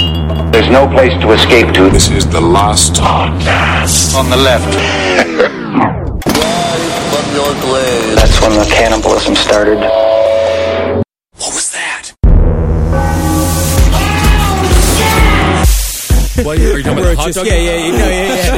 There's no place to escape to. This is the last podcast. On the left. That's when the cannibalism started. What was that? What, are you talking about hot dogs? Yeah.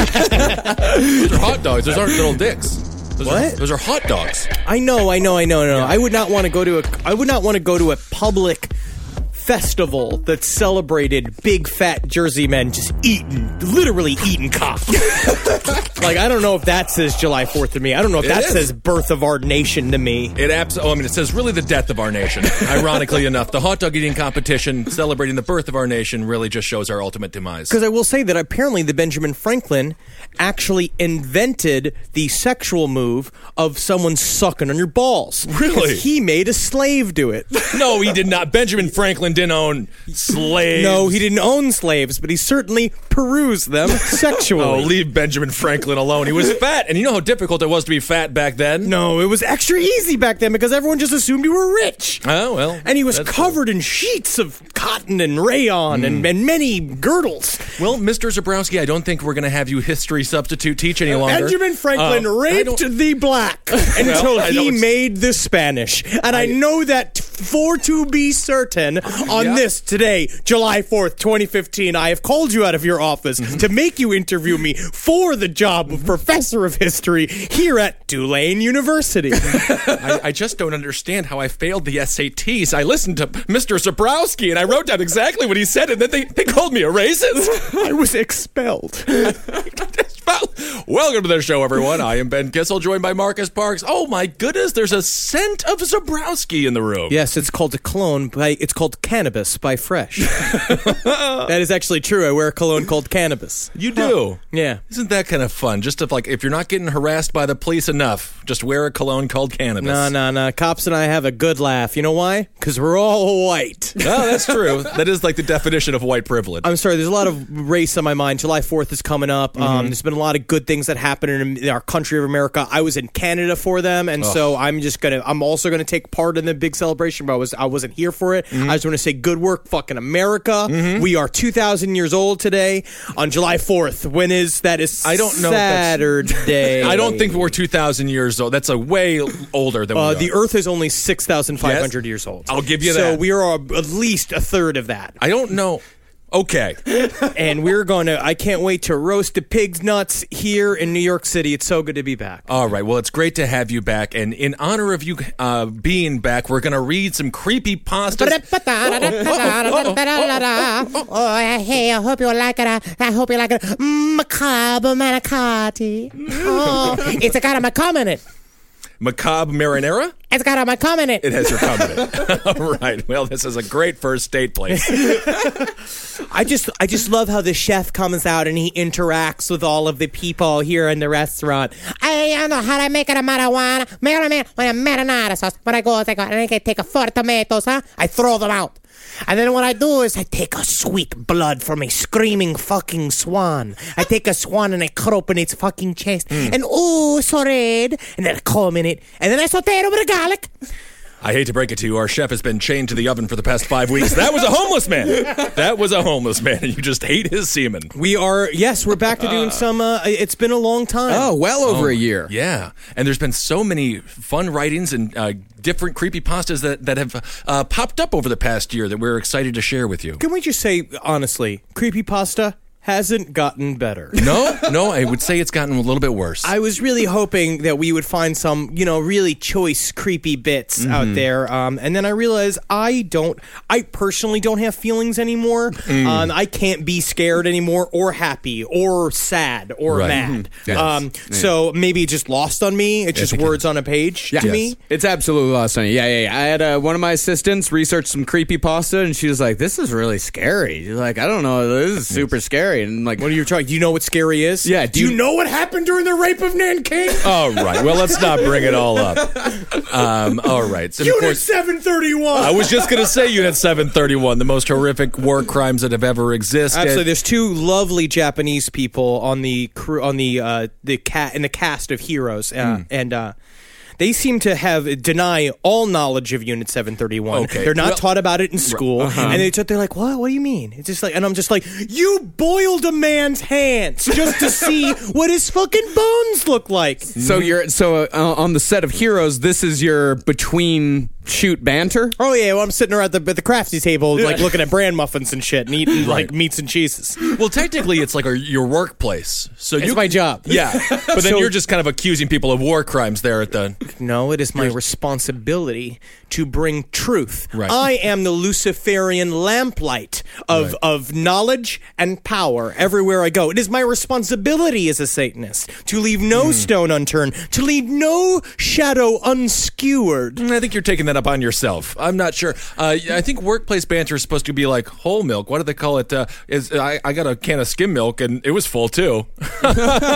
Those are hot dogs. Those aren't little dicks. Those are hot dogs. I know. I would not want to go to a public festival that celebrated big fat Jersey men just literally eating cock. Like, I don't know if that says July 4th to me. I don't know if that says birth of our nation to me. It says really the death of our nation. Ironically enough, the hot dog eating competition celebrating the birth of our nation really just shows our ultimate demise. Because I will say that apparently the Benjamin Franklin actually invented the sexual move of someone sucking on your balls. Really? He made a slave do it. No, he did not. Benjamin Franklin didn't own slaves. No, he didn't own slaves, but he certainly perused them sexually. Oh, leave Benjamin Franklin alone. He was fat, and you know how difficult it was to be fat back then? No, it was extra easy back then because everyone just assumed you were rich. Oh, well. And he was covered in sheets of cotton and rayon and many girdles. Well, Mr. Zabrowski, I don't think we're going to have you history substitute teach any longer. Benjamin Franklin raped the black until he made the Spanish. And I know that for to be certain on this today, July 4th, 2015, I have called you out of your office to make you interview me for the job of professor of history here at Tulane University. I just don't understand how I failed the SATs. I listened to Mr. Zabrowski and I wrote down exactly what he said, and then they called me a racist. I was expelled. Welcome to the show, everyone. I am Ben Kissel, joined by Marcus Parks. Oh my goodness, there's a scent of Zabrowski in the room. Yes, it's called a cologne. It's called Cannabis by Fresh. That is actually true. I wear a cologne called Cannabis. You do? Yeah. Isn't that kind of fun? Just if you're not getting harassed by the police enough, just wear a cologne called Cannabis. No. Cops and I have a good laugh. You know why? Because we're all white. Oh, that's true. That is like the definition of white privilege. I'm sorry, there's a lot of race on my mind. July 4th is coming up. There's been a lot of good things that happen in our country of America. I was in Canada for them, and so I'm also gonna take part in the big celebration, but I wasn't here for it. I just want to say good work, fucking America. We are 2,000 years old today on July 4th. When is that? Is I don't know. Saturday. I don't think we're 2,000 years old. That's a way older than we are. The Earth is only 6,500 years old. I'll give you that. So we are at least a third of that. I don't know. Okay. And I can't wait to roast the pig's nuts here in New York City. It's so good to be back. All right. Well, it's great to have you back. And in honor of you being back, we're going to read some creepy pastas. Hey, I hope you like it. I hope you like it. Macabre manicotti. Oh, it's got a macabre in it. Macabre marinara? It's got my cum in it. It has your cum in it. All right. Well, this is a great first date place. I just love how the chef comes out and he interacts with all of the people here in the restaurant. I know how to make it a marijuana. Marinara sauce. When I go, I take 4 tomatoes, I throw them out. And then what I do is I take a sweet blood from a screaming fucking swan. I take a swan and I cut open its fucking chest. And ooh, so red. And then I comb in it. And then I saute it over the garlic. I hate to break it to you, our chef has been chained to the oven for the past 5 weeks. That was a homeless man. That was a homeless man, and you just hate his semen. We're back to doing some, it's been a long time. Oh, well over a year. Yeah, and there's been so many fun writings and different creepypastas that have popped up over the past year that we're excited to share with you. Can we just say, honestly, creepypasta hasn't gotten better. No, I would say it's gotten a little bit worse. I was really hoping that we would find some, really choice, creepy bits out there. And then I realized I personally don't have feelings anymore. I can't be scared anymore or happy or sad or mad. So maybe it just lost on me. It's just words on a page to me. It's absolutely lost on you. Yeah. I had one of my assistants research some creepypasta, and she was like, this is really scary. She's like, I don't know. This is super scary. And like, what are you trying? Do you know what scary is? Yeah. Do you know what happened during the rape of Nanking? All right. Well, let's not bring it all up. All right. So Unit 731. I was just going to say Unit 731, the most horrific war crimes that have ever existed. Absolutely. There's two lovely Japanese people on the crew, in the cast of Heroes, and They seem to deny all knowledge of Unit 731. Okay. They're not taught about it in school, and they're like, "What? What do you mean?" It's just like, and I'm just like, "You boiled a man's hands just to see what his fucking bones look like." So on the set of Heroes, this is your between shoot banter. Oh yeah, well I'm sitting around at the crafty table, like looking at bran muffins and shit, and eating like meats and cheeses. Well, technically, it's like your workplace. So It's my job. Yeah, but then you're just kind of accusing people of war crimes there at the. No, it is my responsibility to bring truth. Right. I am the Luciferian lamplight of knowledge and power everywhere I go. It is my responsibility as a Satanist to leave no stone unturned, to leave no shadow unskewered. I think you're taking that up on yourself. I'm not sure. I think workplace banter is supposed to be like whole milk. What do they call it? I got a can of skim milk and it was full too. And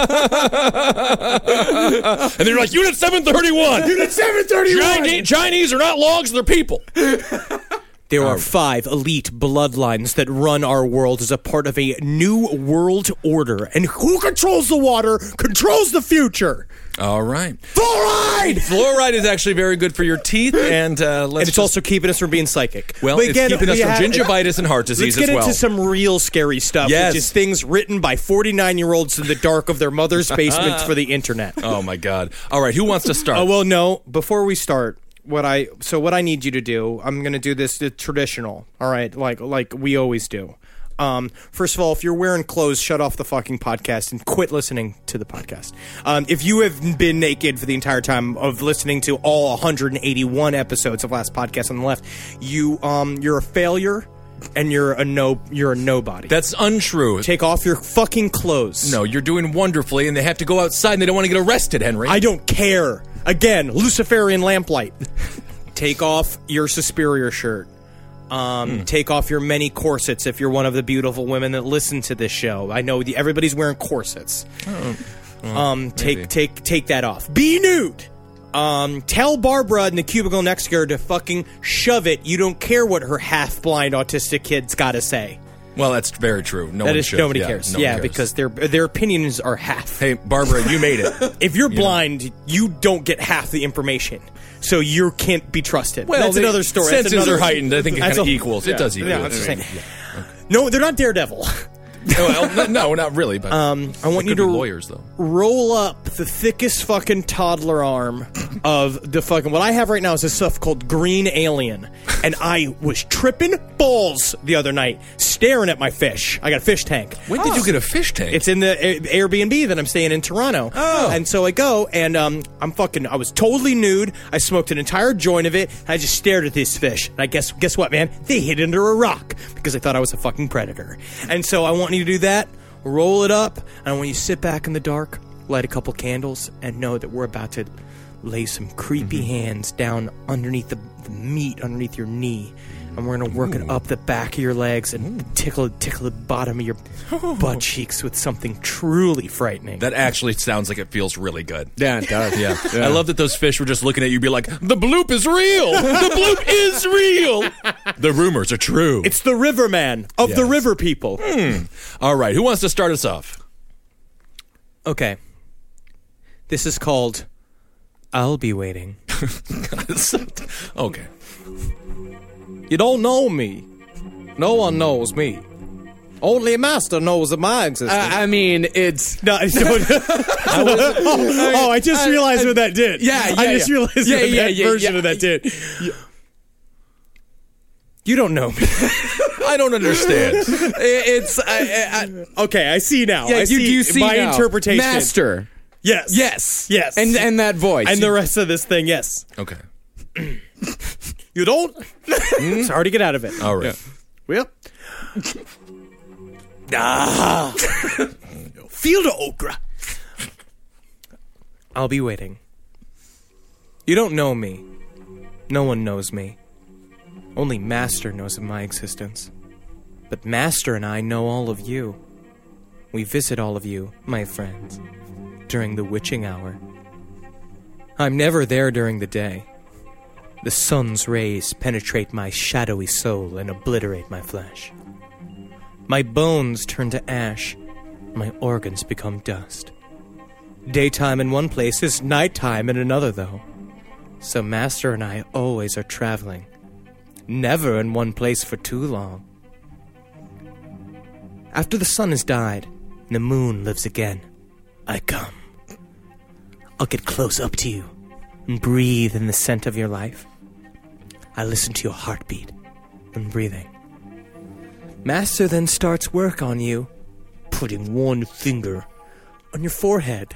they're like, Unit 731. Unit 731! Chinese are not logs, they're people. There are 5 elite bloodlines that run our world as a part of a new world order. And who controls the water controls the future. All right. Fluoride! Fluoride is actually very good for your teeth, and it's also keeping us from being psychic. Well, But it's keeping us from gingivitis and heart disease Let's as get well. into some real scary stuff, Yes. which is things written by 49-year-olds in the dark of their mother's basement for the internet. Oh my God! All right, who wants to start? Oh, well, no. Before we start, what I need you to do, I'm going to do this the traditional, all right, like we always do. First of all, if you're wearing clothes, shut off the fucking podcast and quit listening to the podcast. If you have been naked for the entire time of listening to all 181 episodes of Last Podcast on the Left, you're a failure and you're a nobody. That's untrue. Take off your fucking clothes. No, you're doing wonderfully, and they have to go outside, and they don't want to get arrested, Henry. I don't care. Again, Luciferian lamplight. Take off your Suspiria shirt. Take off your many corsets if you're one of the beautiful women that listen to this show. I know everybody's wearing corsets. Take that off. Be nude. Tell Barbara in the cubicle next to her to fucking shove it. You don't care what her half-blind autistic kid's got to say. Well, that's very true. Nobody cares. No one cares. Because their opinions are half. Hey, Barbara, you made it. If you're blind, you don't get half the information. So you can't be trusted. Well, that's another story. Senses are heightened. I think it kind of equals. Yeah, It does equal. Yeah, I'm just saying. No, they're not Daredevil. Well, no, not really. But I want you to lawyers though. Roll up the thickest fucking toddler arm of the fucking. What I have right now is this stuff called Green Alien, and I was tripping balls the other night staring at my fish. I got a fish tank. When did you get a fish tank? It's in the Airbnb that I'm staying in Toronto. Oh. And so I go, and I was totally nude. I smoked an entire joint of it, and I just stared at this fish. And I guess what, man? They hid under a rock because I thought I was a fucking predator. And so I want you to do that, roll it up, and when you sit back in the dark, light a couple candles, and know that we're about to lay some creepy hands down underneath the meat, underneath your knee. And we're going to work it up the back of your legs and tickle the bottom of your butt cheeks with something truly frightening. That actually sounds like it feels really good. Yeah, it does. Yeah. I love that those fish were just looking at you, be like, "The bloop is real. The bloop is real. The rumors are true." It's the Riverman of the river people. All right, who wants to start us off? Okay. This is called I'll Be Waiting. Okay. You don't know me. No one knows me. Only Master knows of my existence. I mean, it's No, I just realized what that did. I just realized what that version of that did. You don't know me. I don't understand. it's Okay, I see now. yeah. I You see my now. interpretation. Master. Yes. Yes. And that voice. And the rest of this thing, yes. Okay. You don't? It's hard to get out of it. All right. Well. Feel the okra. I'll be waiting. You don't know me. No one knows me. Only Master knows of my existence. But Master and I know all of you. We visit all of you, my friends, during the witching hour. I'm never there during the day. The sun's rays penetrate my shadowy soul and obliterate my flesh. My bones turn to ash. My organs become dust. Daytime in one place is nighttime in another, though. So Master and I always are traveling. Never in one place for too long. After the sun has died and the moon lives again, I come. I'll get close up to you and breathe in the scent of your life. I listen to your heartbeat and breathing. Master then starts work on you, putting one finger on your forehead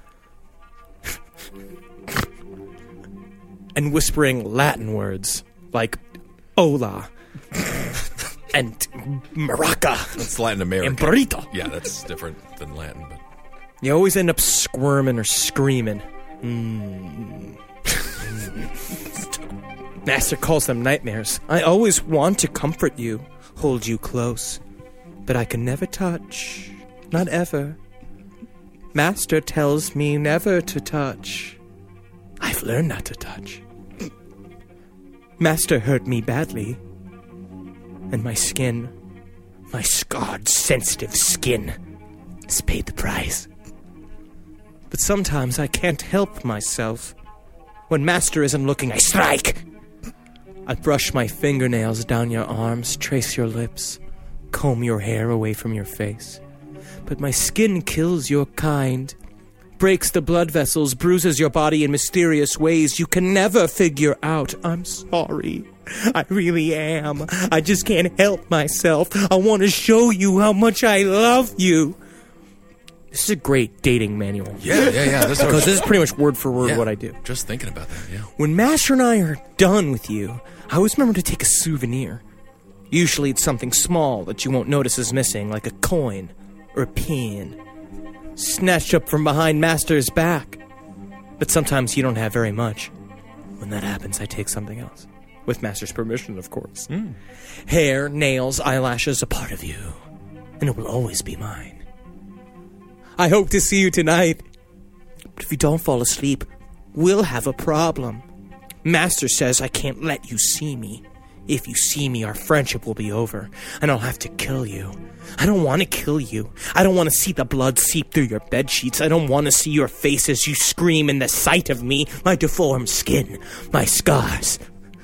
and whispering Latin words like hola and maraca That's Latin American. and burrito. Yeah, that's different than Latin. But You always end up squirming or screaming. Master calls them nightmares. I always want to comfort you, hold you close, but I can never touch. Not ever. Master tells me never to touch. I've learned not to touch. Master hurt me badly, and my skin, my scarred, sensitive skin, has paid the price. But sometimes I can't help myself. When Master isn't looking, I strike. I brush my fingernails down your arms, trace your lips, comb your hair away from your face. But my skin kills your kind, breaks the blood vessels, bruises your body in mysterious ways you can never figure out. I'm sorry. I really am. I just can't help myself. I want to show you how much I love you. This is a great dating manual. yeah. Because this is pretty much word for word what I do. Just thinking about that, yeah. When Master and I are done with you, I always remember to take a souvenir. Usually it's something small that you won't notice is missing, like a coin or a pin. Snatched up from behind Master's back. But sometimes you don't have very much. When that happens, I take something else. With Master's permission, of course. Hair, nails, eyelashes, a part of you. And it will always be mine. I hope to see you tonight. But if you don't fall asleep, we'll have a problem. Master says I can't let you see me. If you see me, our friendship will be over, and I'll have to kill you. I don't want to kill you. I don't want to see the blood seep through your bedsheets. I don't want to see your face as you scream in the sight of me, my deformed skin, my scars,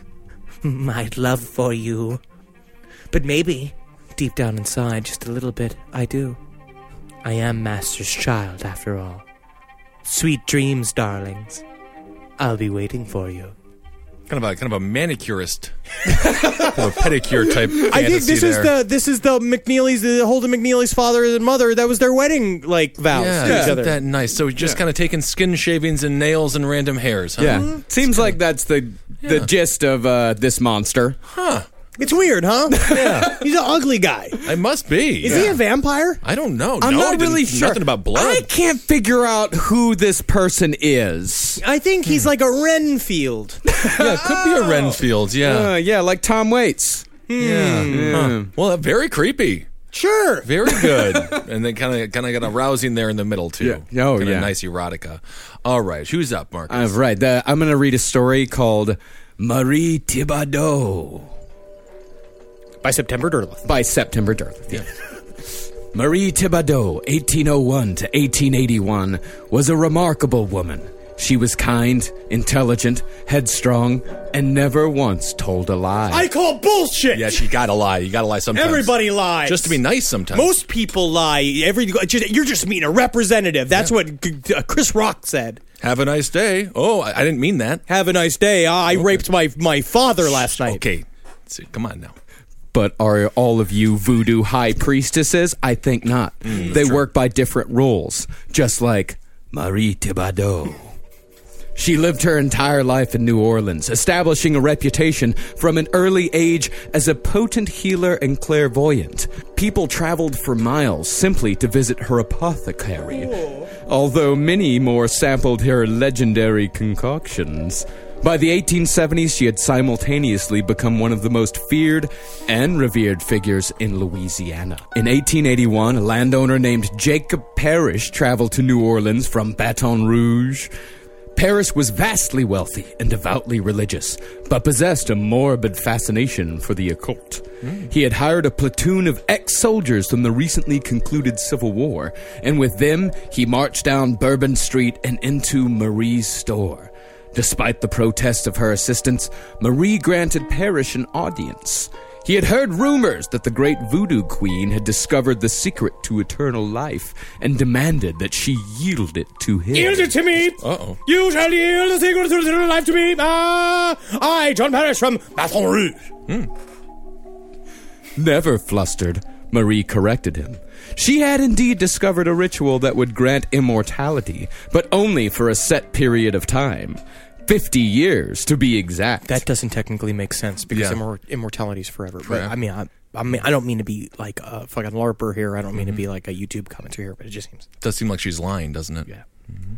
my love for you. But maybe, deep down inside, just a little bit, I do. I am Master's child, after all. Sweet dreams, darlings. I'll be waiting for you. Kind of a manicurist, kind of a pedicure type fantasy I think this there. is the McNeely's, the Holden McNeely's father and mother. That was their wedding vows Yeah, to each isn't other. that nice? So just kind of taking skin shavings and nails and random hairs, huh? Yeah. Seems like that's the gist of this monster. It's weird, huh? Yeah. He's an ugly guy. I must be. Is he a vampire? I don't know. I'm No, I not didn't- really sure. Nothing about blood. I can't figure out who this person is. I think he's like a Renfield. Yeah, it could be a Renfield. Yeah. Yeah, like Tom Waits. Yeah. Huh. Well, very creepy. Sure. Very good. And then kind of got a rousing there in the middle too. Yeah. Oh, Kinda yeah. nice erotica. All right, who's up, Marcus? Right. I'm going to read a story called Marie Thibodeau. By September Derleth. By September Derleth. Yeah. Marie Thibodeau, 1801 to 1881, was a remarkable woman. She was kind, intelligent, headstrong, and never once told a lie. I call bullshit. Yes, you gotta lie. You gotta lie sometimes. Everybody lies. Just to be nice sometimes. Most people lie. You're just being a representative. That's what Chris Rock said. Have a nice day. Oh, I didn't mean that. Have a nice day. I raped my father last night. Okay. Come on now. But are all of you voodoo high priestesses? I think not. They work by different rules, just like Marie Thibodeau. She lived her entire life in New Orleans, establishing a reputation from an early age as a potent healer and clairvoyant. People traveled for miles simply to visit her apothecary, although many more sampled her legendary concoctions. By the 1870s, she had simultaneously become one of the most feared and revered figures in Louisiana. In 1881, a landowner named Jacob Parrish traveled to New Orleans from Baton Rouge. Parrish was vastly wealthy and devoutly religious, but possessed a morbid fascination for the occult. He had hired a platoon of ex-soldiers from the recently concluded Civil War, and with them, he marched down Bourbon Street and into Marie's store. Despite the protests of her assistants, Marie granted Parrish an audience. He had heard rumors that the great voodoo queen had discovered the secret to eternal life and demanded that she yield it to him. Yield it to me! Uh-oh. You shall yield the secret to eternal life to me! I, John Parrish from Baton Rouge. Never flustered, Marie corrected him. She had indeed discovered a ritual that would grant immortality, but only for a set period of time. 50 years, to be exact. That doesn't technically make sense because immortality is forever. But I mean, I don't mean to be like a fucking LARPer here. I don't mean to be like a YouTube commenter here, but it just seems. Does seem like she's lying, doesn't it? Yeah.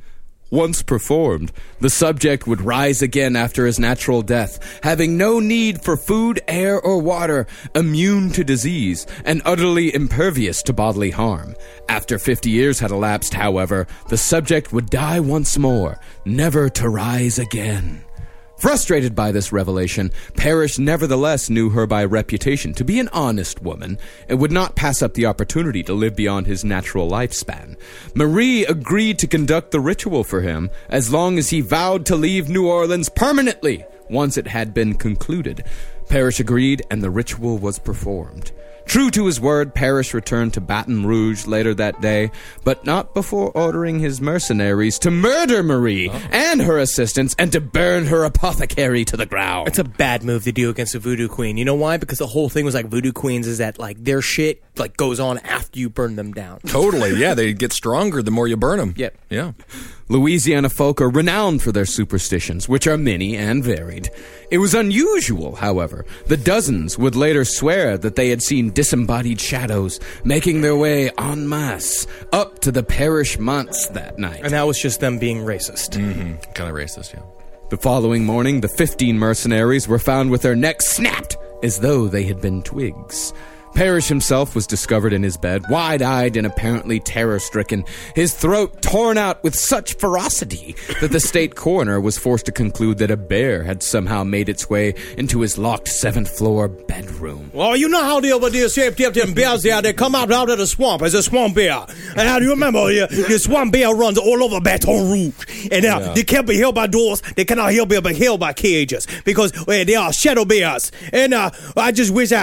Once performed, the subject would rise again after his natural death, having no need for food, air, or water, immune to disease, and utterly impervious to bodily harm. After 50 years had elapsed, however, the subject would die once more, never to rise again. Frustrated by this revelation, Parrish nevertheless knew her by reputation to be an honest woman and would not pass up the opportunity to live beyond his natural lifespan. Marie agreed to conduct the ritual for him as long as he vowed to leave New Orleans permanently once it had been concluded. Parrish agreed, and the ritual was performed. True to his word, Parrish returned to Baton Rouge later that day, but not before ordering his mercenaries to murder Marie and her assistants and to burn her apothecary to the ground. It's a bad move to do against a voodoo queen. You know why? Because the whole thing was like voodoo queens is that like their shit like goes on after you burn them down. Totally, yeah. They get stronger the more you burn them. Yep. Yeah. Louisiana folk are renowned for their superstitions, which are many and varied. It was unusual, however. The dozens would later swear that they had seen disembodied shadows making their way en masse up to the Parrish manse that night. And that was just them being racist. Kind of racist, yeah. The following morning, the 15 mercenaries were found with their necks snapped as though they had been twigs. Parrish himself was discovered in his bed, wide-eyed and apparently terror-stricken, his throat torn out with such ferocity that the state coroner was forced to conclude that a bear had somehow made its way into his locked 7th-floor bedroom. Well, you know how the over there shaped up them bears there, they come out of the swamp as a swamp bear. And how do you remember, the swamp bear runs all over Baton Rouge. And they can't be held by doors, they cannot be held by cages, because they are shadow bears. And I just wish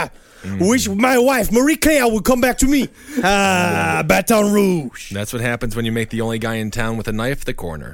my wife, Marie Claire, would come back to me. Baton Rouge. That's what happens when you make the only guy in town with a knife the coroner.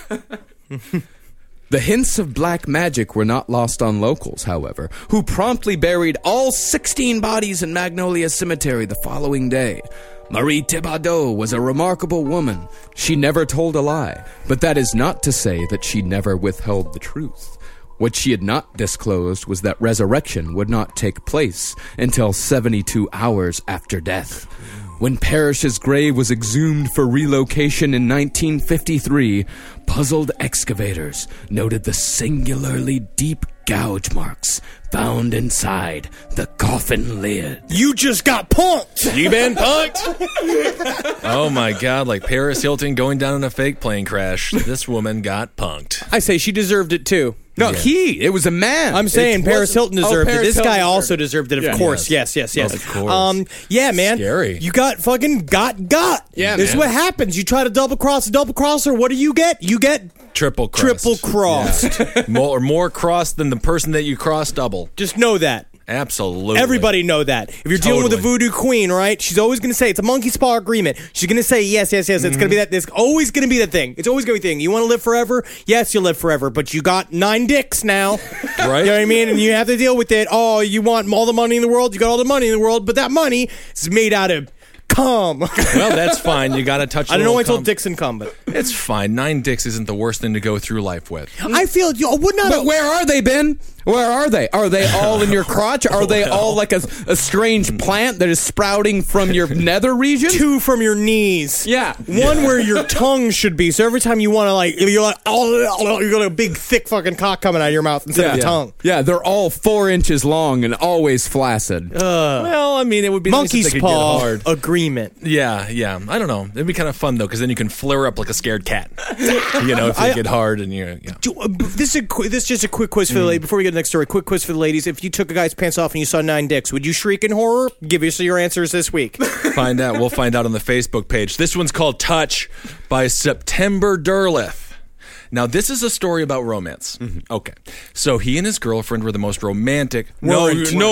The hints of black magic were not lost on locals, however, who promptly buried all 16 bodies in Magnolia Cemetery the following day. Marie Thibodeau was a remarkable woman. She never told a lie, but that is not to say that she never withheld the truth. What she had not disclosed was that resurrection would not take place until 72 hours after death. When Parrish's grave was exhumed for relocation in 1953, puzzled excavators noted the singularly deep gouge marks found inside the coffin lid. You just got punked. You been punked? Oh my God, like Paris Hilton going down in a fake plane crash. This woman got punked. I say she deserved it too. No, it was a man. I'm saying Paris Hilton deserved it. This guy also deserved it, of course. Yes. Of course. Yeah, man. Scary. You got fucking got. Yeah, this is what happens. You try to double cross a double crosser. What do you get? You get triple crossed. Triple crossed. Yeah. more crossed than the person that you crossed double. Just know that. Absolutely. Everybody know that. If you're dealing with a voodoo queen, right, she's always going to say, it's a monkey's paw agreement. She's going to say, yes. It's going to be that. It's always going to be that thing. It's always going to be the thing. You want to live forever? Yes, you'll live forever. But you got 9 dicks now. Right? You know what I mean? And you have to deal with it. Oh, you want all the money in the world? You got all the money in the world. But that money is made out of cum. Well, that's fine. You got to touch. I don't know why I told dicks and cum, but it's fine. 9 dicks isn't the worst thing to go through life with. I feel you would not. But where are they, Ben? Where are they? Are they all in your crotch? Are they all like a strange plant that is sprouting from your nether region? 2 from your knees. Yeah. 1 where your tongue should be. So every time you want to you're like, oh, you got a big thick fucking cock coming out of your mouth instead of a tongue. Yeah, they're all 4 inches long and always flaccid. Well, I mean, it would be monkey's nice if they could paw get hard. agreement. Yeah. I don't know. It'd be kind of fun though, because then you can flare up like a scared cat. If they get hard and you're. Yeah. This is just a quick quiz for the ladies. Before we get to the next story, quick quiz for the ladies. If you took a guy's pants off and you saw 9 dicks, would you shriek in horror? Give us your answers this week. Find out. We'll find out on the Facebook page. This one's called Touch by September Derleth. Now, this is a story about romance. Okay. So he and his girlfriend were the most romantic. No.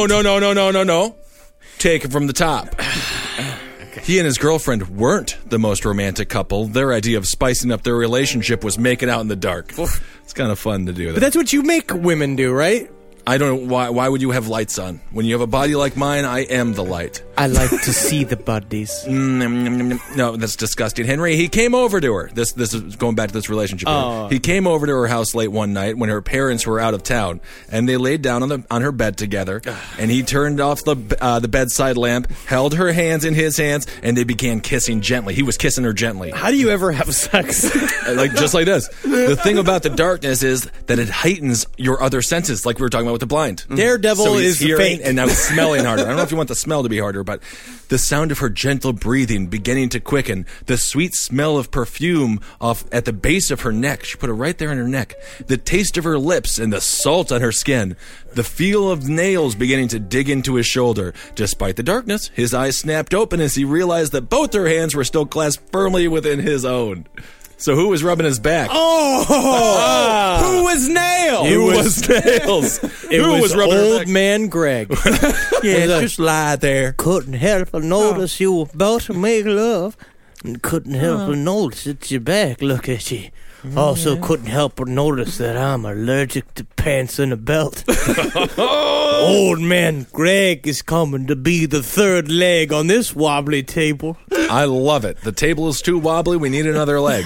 Take it from the top. He and his girlfriend weren't the most romantic couple. Their idea of spicing up their relationship was making out in the dark. It's kind of fun to do that. But that's what you make women do, right? I don't know why would you have lights on? When you have a body like mine, I am the light. I like to see the buddies. No, that's disgusting. Henry, he came over to her. This is going back to this relationship. He came over to her house late one night when her parents were out of town, and they laid down on her bed together. And he turned off the bedside lamp, held her hands in his hands, and they began kissing gently. He was kissing her gently. How do you ever have sex? Just like this. The thing about the darkness is that it heightens your other senses, like we were talking about with the blind. Daredevil So he's is hearing, fake. and now he's smelling harder. I don't know if you want the smell to be harder, but the sound of her gentle breathing beginning to quicken, the sweet smell of perfume off at the base of her neck. She put it right there in her neck. The taste of her lips and the salt on her skin. The feel of nails beginning to dig into his shoulder. Despite the darkness, his eyes snapped open as he realized that both her hands were still clasped firmly within his own. So who was rubbing his back? Who was Nails? Who was Nails? Who was rubbing her old back? man Greg. Yeah, just lie there. couldn't help but notice you were about to make love. And couldn't help but notice that your back look at you. Also couldn't help but notice that I'm allergic to pants and a belt. Old man Greg is coming to be the third leg on this wobbly table. I love it. The table is too wobbly. We need another leg.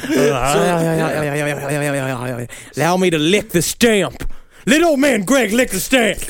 Allow me to lick the stamp. Let old man Greg lick the stamp.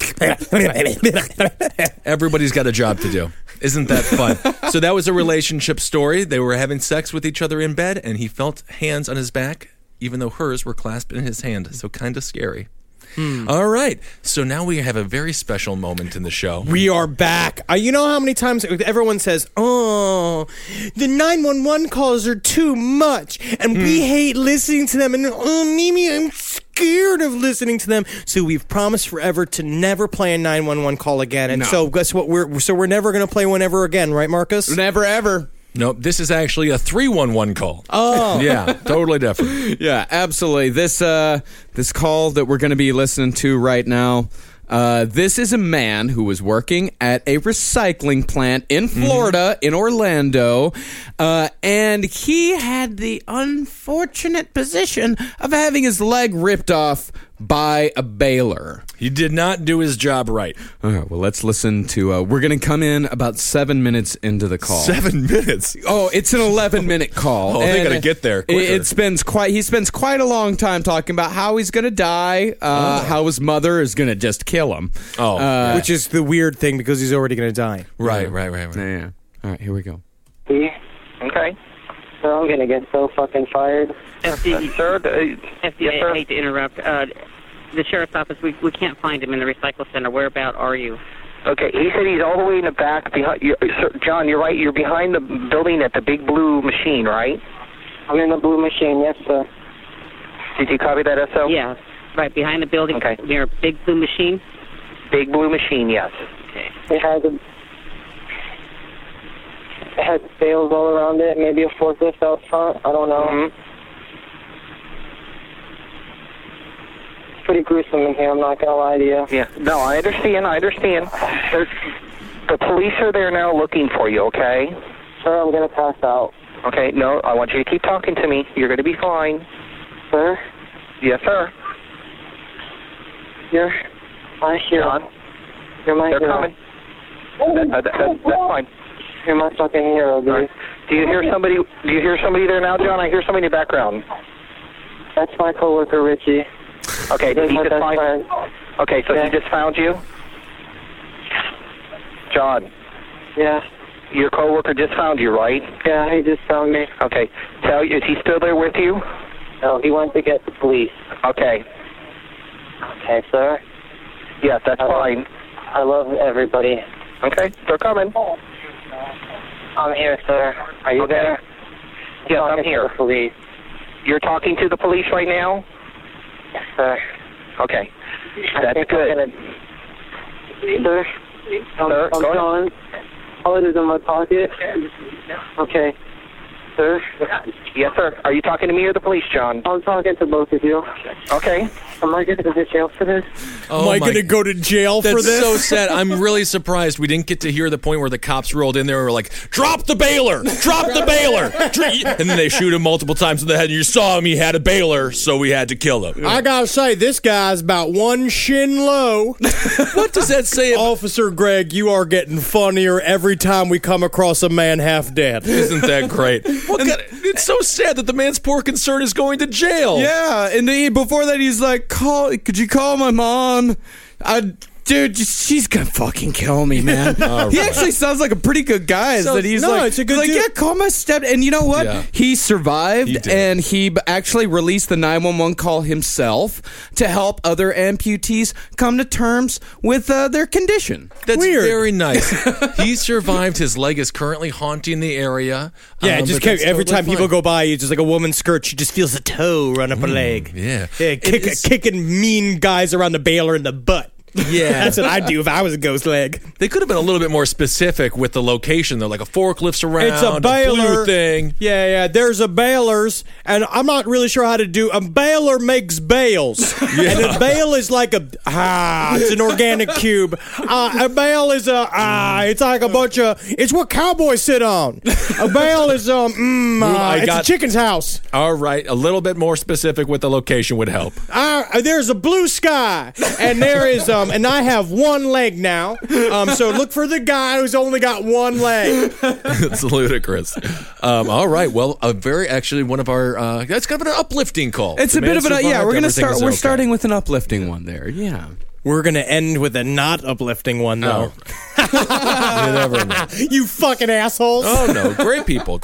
Everybody's got a job to do. Isn't that fun? So that was a relationship story. They were having sex with each other in bed, and he felt hands on his back, even though hers were clasped in his hand. So kind of scary. All right. So now we have a very special moment in the show. We are back. You know how many times everyone says, "Oh, the 911 calls are too much, and we hate listening to them." And Mimi, I'm scared of listening to them. So we've promised forever to never play a 911 call again. And so guess what? We're never going to play one ever again, right, Marcus? Never ever. Nope, this is actually a 311 call. Oh. Yeah, totally different. Yeah, absolutely. This call that we're going to be listening to right now, this is a man who was working at a recycling plant in Florida, in Orlando, and he had the unfortunate position of having his leg ripped off by a baler. He did not do his job right. All right, well, let's listen to... we're going to come in about 7 minutes into the call. 7 minutes? Oh, it's an 11-minute call. Oh, they got to get there quicker. He spends quite a long time talking about how he's going to die, how his mother is going to just kill him. Oh, Which is the weird thing because he's already going to die. right. Yeah. All right, here we go. Okay. So I'm gonna get so fucking fired. FD, Sir, FD, yes, sir. I hate to interrupt. The sheriff's office, we can't find him in the recycle center. Whereabout are you? Okay, he said he's all the way in the back behind. Sir, John, you're right. You're behind the building at the big blue machine, right? I'm in the blue machine, yes, sir. Did you copy that, SO? Yeah, right behind the building. Okay. Near a big blue machine. Big blue machine, yes. Okay. It had sails all around it, maybe a forklift out front. I don't know. Mm-hmm. It's pretty gruesome in here, I'm not going to lie to you. Yeah, no, I understand. The police are there now looking for you, okay? Sir, I'm going to pass out. Okay, no, I want you to keep talking to me. You're going to be fine. Sir? Yes, sir. You're my hero. You're my hero. They're coming. That's fine. You're my fucking hero, dude. Right. Do you hear somebody there now, John? I hear somebody in the background. That's my coworker, Richie. Okay, did he just find... Okay, so he just found you? John. Yeah. Your coworker just found you, right? Yeah, he just found me. Okay. Is he still there with you? No, he went to get the police. Okay. Okay, sir. Yes, that's fine. I love everybody. Okay, they're coming. I'm here, sir. Are you there? Yes, I'm here. Police. You're talking to the police right now? Yes, sir. Okay. That's good. Sir? I'm going. All it is in my pocket. Okay. sir. Yes, sir. Are you talking to me or the police, John? I'm talking to both of you. Okay. Am I going to go to jail for this? Am I going to go to jail for That's this? so sad. I'm really surprised we didn't get to hear the point where the cops rolled in there and were like, drop the bailer! Drop the bailer! And then they shoot him multiple times in the head, and you saw him, he had a bailer, so we had to kill him. I gotta say, this guy's about one shin low. What does that say? Officer Greg, you are getting funnier every time we come across a man half dead. Isn't that great? It's so sad that the man's poor concern is going to jail. Yeah, and before that, he's like, could you call my mom? Dude, she's gonna fucking kill me, man. He actually sounds like a pretty good guy. It's a good dude. Yeah, call my step. And you know what? Yeah. He survived, and he actually released the 911 call himself to help other amputees come to terms with their condition. That's Weird. very nice. He survived. His leg is currently haunting the area. Yeah, just but that's every totally time people fine. go by, you just like a woman's skirt, she just feels a toe run up her leg. Yeah. Kicking mean guys around the bailer in the butt. Yeah. That's what I'd do if I was a ghost leg. They could have been a little bit more specific with the location, though, like a forklift's around, It's a bailer blue thing. Yeah. There's a bailers, and I'm not really sure how to do. A bailer makes bales, and a bale is like it's an organic cube. A bale is it's like a bunch of. It's what cowboys sit on. A bale is it's a chicken's house. All right, a little bit more specific with the location would help. There's a blue sky, and there is and I have one leg now. So look for the guy who's only got one leg. It's ludicrous. All right, well, one of our that's kind of an uplifting call. It's The a bit man of an survived, we're gonna everything start. is We're okay. starting with an uplifting one there. Yeah. We're gonna end with a not uplifting one, though. You never know. You fucking assholes. Oh no, great people.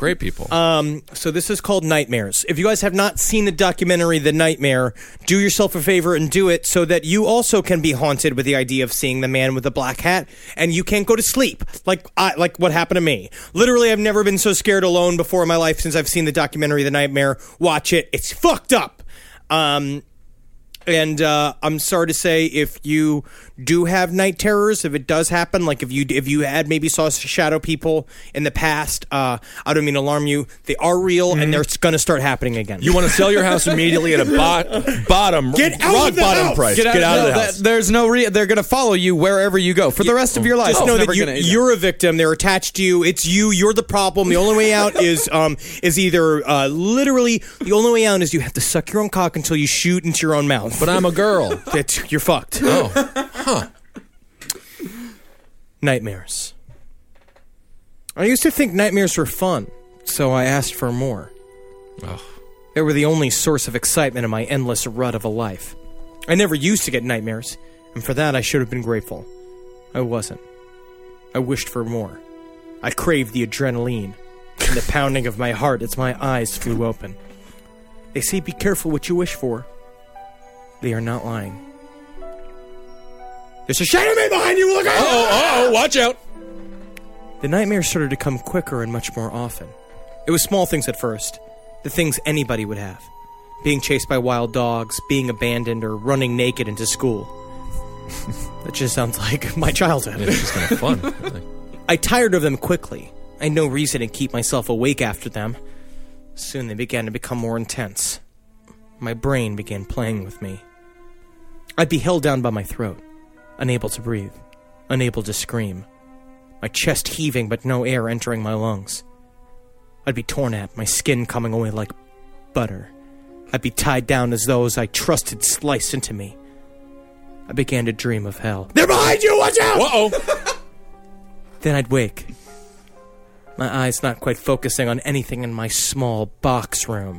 So this is called Nightmares. If you guys have not seen the documentary The Nightmare, do yourself a favor and do it so that you also can be haunted with the idea of seeing the man with the black hat and you can't go to sleep. Like what happened to me. Literally, I've never been so scared alone before in my life since I've seen the documentary The Nightmare. Watch it. It's fucked up. And I'm sorry to say, if you do have night terrors, if it does happen, like if you had maybe saw shadow people in the past, I don't mean to alarm you. They are real, and they're going to start happening again. You want to sell your house immediately at a rock bottom price. Get out of the house. There's no they're going to follow you wherever you go for the rest of your life. Just know that you're a victim. They're attached to you. It's you. You're the problem. The only way out is either literally the only way out is you have to suck your own cock until you shoot into your own mouth. But I'm a girl. You're fucked. Oh, huh. Nightmares. I used to think nightmares were fun, so I asked for more. Oh. They were the only source of excitement in my endless rut of a life. I never used to get nightmares, and for that I should have been grateful. I wasn't. I wished for more. I craved the adrenaline and the pounding of my heart as my eyes flew open. They say be careful what you wish for. They are not lying. There's a shadow man behind you! Look out! Oh, watch out! The nightmares started to come quicker and much more often. It was small things at first. The things anybody would have. Being chased by wild dogs, being abandoned, or running naked into school. That just sounds like my childhood. It's just kind of fun. Really. I tired of them quickly. I had no reason to keep myself awake after them. Soon they began to become more intense. My brain began playing with me. I'd be held down by my throat, unable to breathe, unable to scream, my chest heaving but no air entering my lungs. I'd be torn at, my skin coming away like butter. I'd be tied down as those I trusted sliced into me. I began to dream of hell. They're behind you! Watch out! Uh-oh. Then I'd wake. My eyes not quite focusing on anything in my small box room.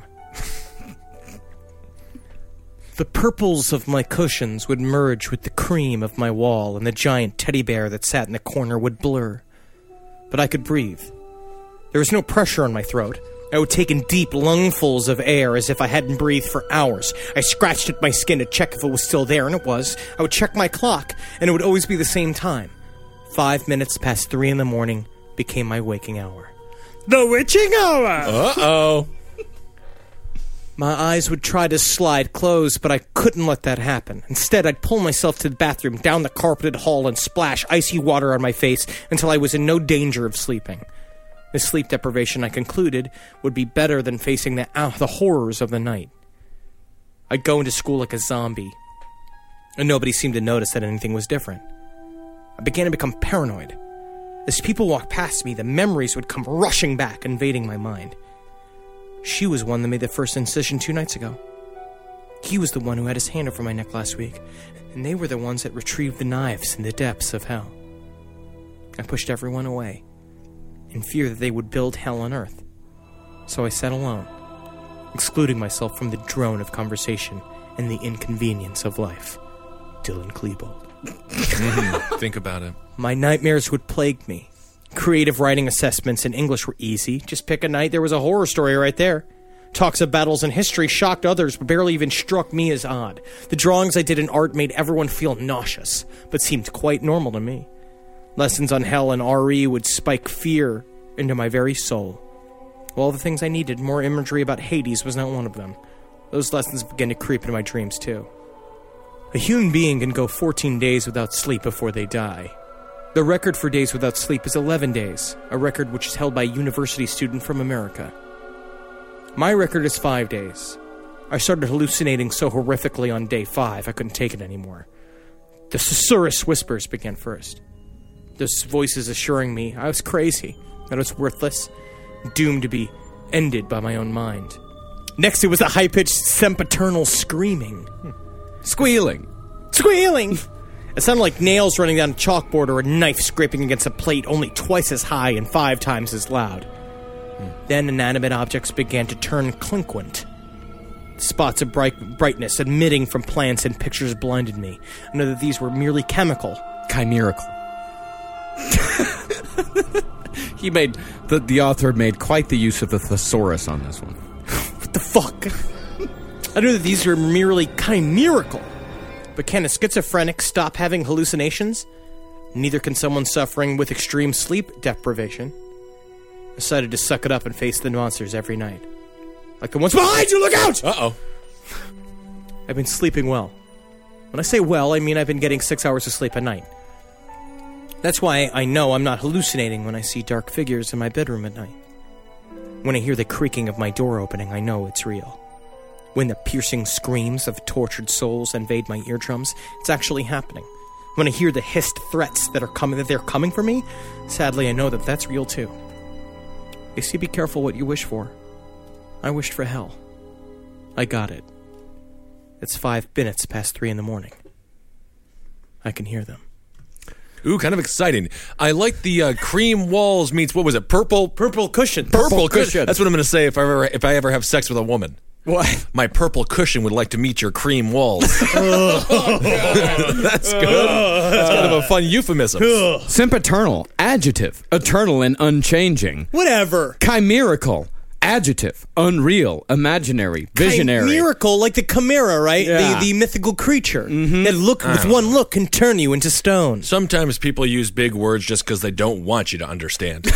The purples of my cushions would merge with the cream of my wall, and the giant teddy bear that sat in the corner would blur. But I could breathe. There was no pressure on my throat. I would take in deep lungfuls of air as if I hadn't breathed for hours. I scratched at my skin to check if it was still there, and it was. I would check my clock, and it would always be the same time. 5 minutes past 3 in the morning became my waking hour. The witching hour! Uh-oh. My eyes would try to slide closed, but I couldn't let that happen. Instead, I'd pull myself to the bathroom, down the carpeted hall, and splash icy water on my face until I was in no danger of sleeping. The sleep deprivation, I concluded, would be better than facing the horrors of the night. I'd go into school like a zombie, and nobody seemed to notice that anything was different. I began to become paranoid. As people walked past me, the memories would come rushing back, invading my mind. She was one that made the first incision 2 nights ago. He was the one who had his hand over my neck last week, and they were the ones that retrieved the knives in the depths of hell. I pushed everyone away, in fear that they would build hell on earth. So I sat alone, excluding myself from the drone of conversation and the inconvenience of life. Dylan Klebold. Think about it. My nightmares would plague me. Creative writing assessments in English were easy. Just pick a night, there was a horror story right there. Talks of battles in history shocked others, but barely even struck me as odd. The drawings I did in art made everyone feel nauseous, but seemed quite normal to me. Lessons on hell and RE would spike fear into my very soul. Of all the things I needed, more imagery about Hades was not one of them. Those lessons began to creep into my dreams, too. A human being can go 14 days without sleep before they die. The record for days without sleep is 11 days, a record which is held by a university student from America. My record is 5 days. I started hallucinating so horrifically on day 5, I couldn't take it anymore. The susurrus whispers began first. Those voices assuring me I was crazy, that I was worthless, doomed to be ended by my own mind. Next, it was a high-pitched, sempiternal screaming. Squealing. Squealing! It sounded like nails running down a chalkboard or a knife scraping against a plate, only twice as high and 5 times as loud. Then inanimate objects began to turn clinquant. Spots of brightness emitting from plants and pictures blinded me. I know that these were merely chemical. Chimerical. The author made quite the use of the thesaurus on this one. What the fuck? I knew that these were merely chimerical. But can a schizophrenic stop having hallucinations? Neither can someone suffering with extreme sleep deprivation. I decided to suck it up and face the monsters every night. Like the ones behind you, look out! Uh-oh. I've been sleeping well. When I say well, I mean I've been getting 6 hours of sleep a night. That's why I know I'm not hallucinating when I see dark figures in my bedroom at night. When I hear the creaking of my door opening, I know it's real. When the piercing screams of tortured souls invade my eardrums, it's actually happening. When I hear the hissed threats that they're coming for me, sadly I know that that's real too. They say be careful what you wish for. I wished for hell. I got it. It's 5 minutes past 3 in the morning. I can hear them. Ooh, kind of exciting. I like the cream walls meets, what was it, purple cushion. Purple cushion. That's what I'm going to say if I ever have sex with a woman. What? My purple cushion would like to meet your cream walls. That's good. That's kind of a fun euphemism. Sempiternal, adjective, eternal and unchanging. Whatever. Chimerical, adjective, unreal, imaginary, visionary. Chimerical, like the chimera, right? Yeah. The mythical creature that with one look can turn you into stone. Sometimes people use big words just because they don't want you to understand.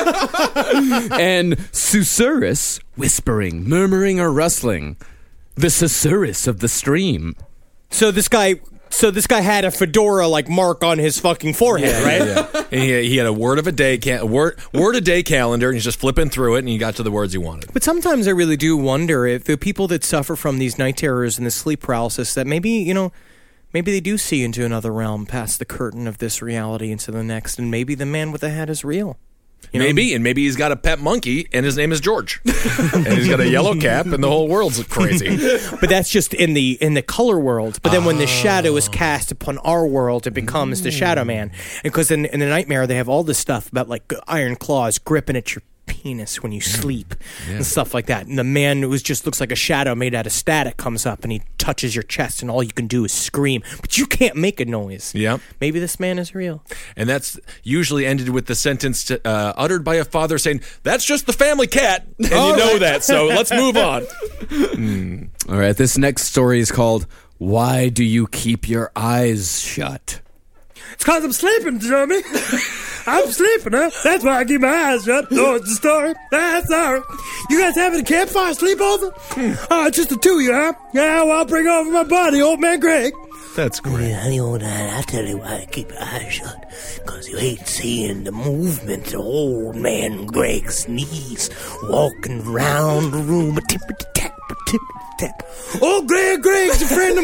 And susurrus, whispering, murmuring, or rustling. The susurrus of the stream. So this guy had a fedora like mark on his fucking forehead, right? Yeah. And he had a word a day calendar, and he's just flipping through it, and he got to the words he wanted. But sometimes I really do wonder if the people that suffer from these night terrors and the sleep paralysis, that maybe they do see into another realm past the curtain of this reality into the next, and maybe the man with the hat is real. Maybe he's got a pet monkey, and his name is George. And he's got a yellow cap, and the whole world's crazy. But that's just in the color world. But then when the shadow is cast upon our world, it becomes the Shadow Man. And because in the nightmare, they have all this stuff about like iron claws gripping at your penis when you sleep and stuff like that. And the man who just looks like a shadow made out of static comes up and he touches your chest, and all you can do is scream, but you can't make a noise. Yep. Maybe this man is real. And that's usually ended with the sentence uttered by a father saying, "That's just the family cat," and know that. So let's move on. All right, this next story is called "Why Do You Keep Your Eyes Shut?" It's because I'm sleeping, Jeremy. I'm sleeping, huh? That's why I keep my eyes shut. No, it's the story. That's all right. You guys having a campfire sleepover? Just the two of you, huh? Yeah, well, I'll bring over my buddy, old man Greg. That's great. Honey, old man, I'll tell you why I keep your eyes shut. Because you ain't seeing the movement of old man Greg's knees walking around the room. Tip-a-tap, tip-a-tap. Oh, Greg's a friend of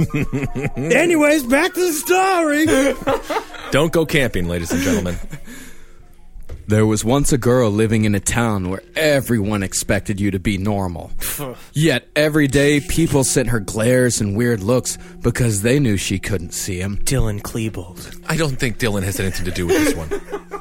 mine. Anyways, back to the story. Don't go camping, ladies and gentlemen. There was once a girl living in a town where everyone expected you to be normal. Yet every day, people sent her glares and weird looks because they knew she couldn't see him. Dylan Klebold. I don't think Dylan has anything to do with this one.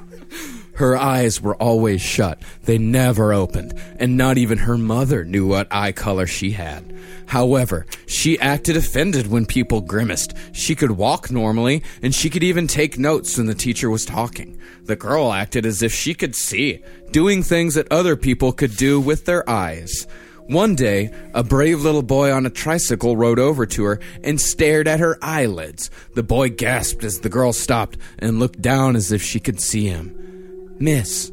Her eyes were always shut. They never opened, and not even her mother knew what eye color she had. However, she acted offended when people grimaced. She could walk normally, and she could even take notes when the teacher was talking. The girl acted as if she could see, doing things that other people could do with their eyes. One day, a brave little boy on a tricycle rode over to her and stared at her eyelids. The boy gasped as the girl stopped and looked down as if she could see him. "Miss,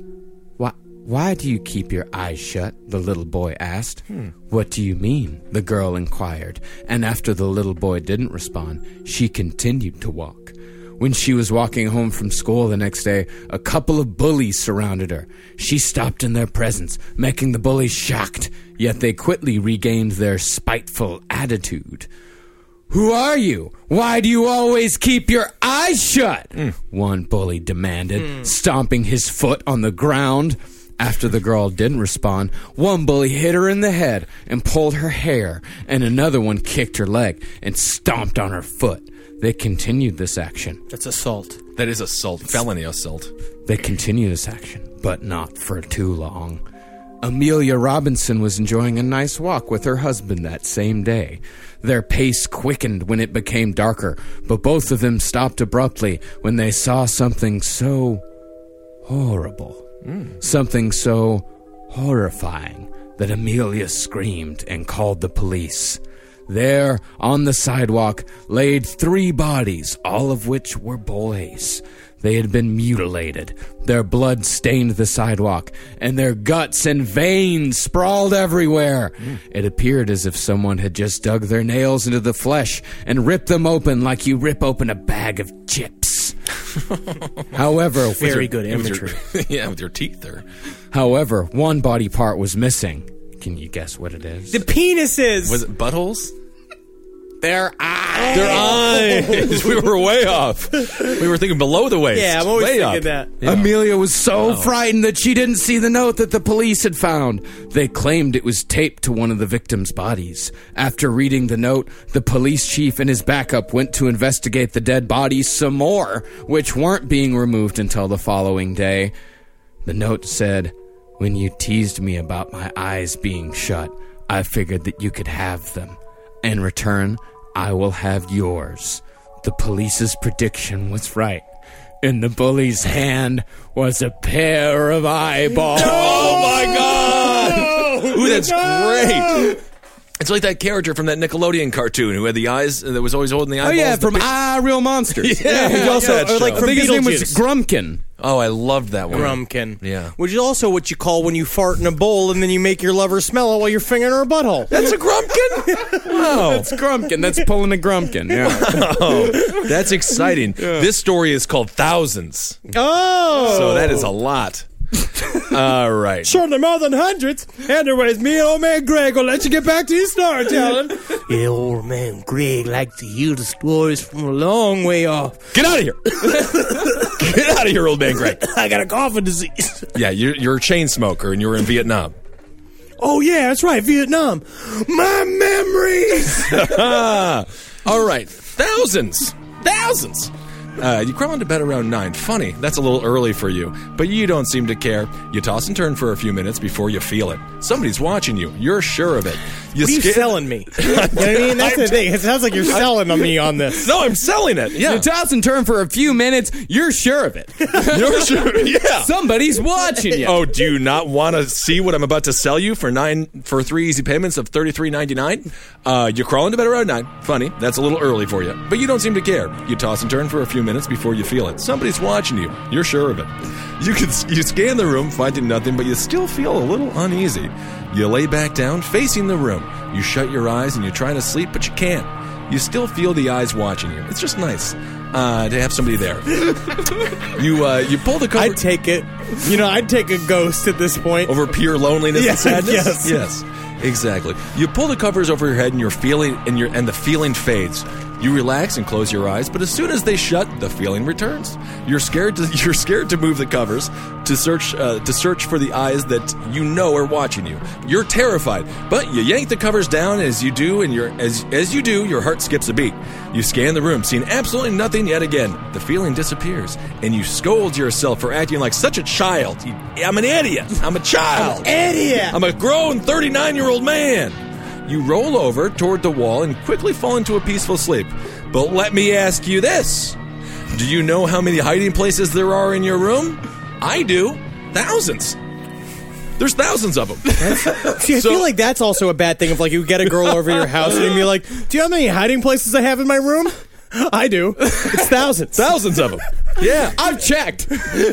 why do you keep your eyes shut?" the little boy asked. "What do you mean?" the girl inquired, and after the little boy didn't respond, she continued to walk. When she was walking home from school the next day, a couple of bullies surrounded her. She stopped in their presence, making the bullies shocked, yet they quickly regained their spiteful attitude. "Who are you? Why do you always keep your eyes shut?" one bully demanded, stomping his foot on the ground. After the girl didn't respond, one bully hit her in the head and pulled her hair, and another one kicked her leg and stomped on her foot. They continued this action. That's assault. That is assault. Felony assault. They continued this action, but not for too long. Amelia Robinson was enjoying a nice walk with her husband that same day. Their pace quickened when it became darker, but both of them stopped abruptly when they saw something so horrible. Something so horrifying that Amelia screamed and called the police. There, on the sidewalk, laid 3 bodies, all of which were boys. They had been mutilated. Their blood stained the sidewalk, and their guts and veins sprawled everywhere. It appeared as if someone had just dug their nails into the flesh and ripped them open like you rip open a bag of chips. However, Very good imagery. With your teeth there. However, one body part was missing. Can you guess what it is? The penises. Was it buttholes? Their eyes. Their eyes. We were way off. We were thinking below the waist. Yeah, I'm always way thinking up. that. Yeah. Amelia was so frightened that she didn't see the note that the police had found. They claimed it was taped to one of the victims' bodies. After reading the note, the police chief and his backup went to investigate the dead bodies some more, which weren't being removed until the following day. The note said, "When you teased me about my eyes being shut, I figured that you could have them. In return, I will have yours." The police's prediction was right. In the bully's hand was a pair of eyeballs. Oh my God! Ooh, that's great. It's like that character from that Nickelodeon cartoon who had the eyes that was always holding the eyeballs. Oh yeah, from Real Monsters. Yeah, he also, that or like show. from I think his name was Beetlejuice. Grumpkin. Oh, I loved that one. Grumpkin. Yeah. Which is also what you call when you fart in a bowl and then you make your lover smell it while you're fingering her butthole. That's a Grumpkin? Wow. That's Grumpkin. That's pulling a Grumpkin. Yeah. Oh, that's exciting. This story is called Thousands. Oh! So that is a lot. All right. Certainly more than hundreds. Anyways, me and old man Greg will let you get back to your storytelling. Yeah, old man Greg likes to hear the stories from a long way off. Get out of here. Get out of here, old man Greg. I got a coughing disease. Yeah, you're a chain smoker and you were in Vietnam. Oh, yeah, that's right, Vietnam. My memories. All right. Thousands. You crawl into bed around 9. Funny, that's a little early for you, but you don't seem to care. You toss and turn for a few minutes before you feel it. Somebody's watching you. You're sure of it. What are you selling me? You know what I mean? That's the thing. It sounds like you're selling me on this. No, I'm selling it. Yeah. You toss and turn for a few minutes, you're sure of it. You're sure. Yeah. Somebody's watching you. Oh, do you not want to see what I'm about to sell you for 3 easy payments of $33.99? You crawl into bed around 9. Funny, that's a little early for you, but you don't seem to care. You toss and turn for a few minutes before you feel it. Somebody's watching you. You're sure of it. You scan the room, finding nothing, but you still feel a little uneasy. You lay back down, facing the room. You shut your eyes and you try to sleep, but you can't. you still feel the eyes watching you. It's just nice to have somebody there. You pull the cover. I'd take it. I'd take a ghost at this point. Over pure loneliness and sadness? Yes. Exactly. You pull the covers over your head and and the feeling fades. You relax and close your eyes, but as soon as they shut, the feeling returns. You're scared to move the covers to search for the eyes that you know are watching you. You're terrified, but you yank the covers down as you do, and as you do, your heart skips a beat. You scan the room, seeing absolutely nothing yet again. The feeling disappears, and you scold yourself for acting like such a child. I'm an idiot. I'm a child. Idiot. I'm a grown 39-year-old man. You roll over toward the wall and quickly fall into a peaceful sleep. But let me ask you this. Do you know how many hiding places there are in your room? I do. Thousands. There's thousands of them. See, I feel like that's also a bad thing of you get a girl over your house and you're like, do you know how many hiding places I have in my room? I do. It's thousands. Thousands of them. Yeah. I've checked.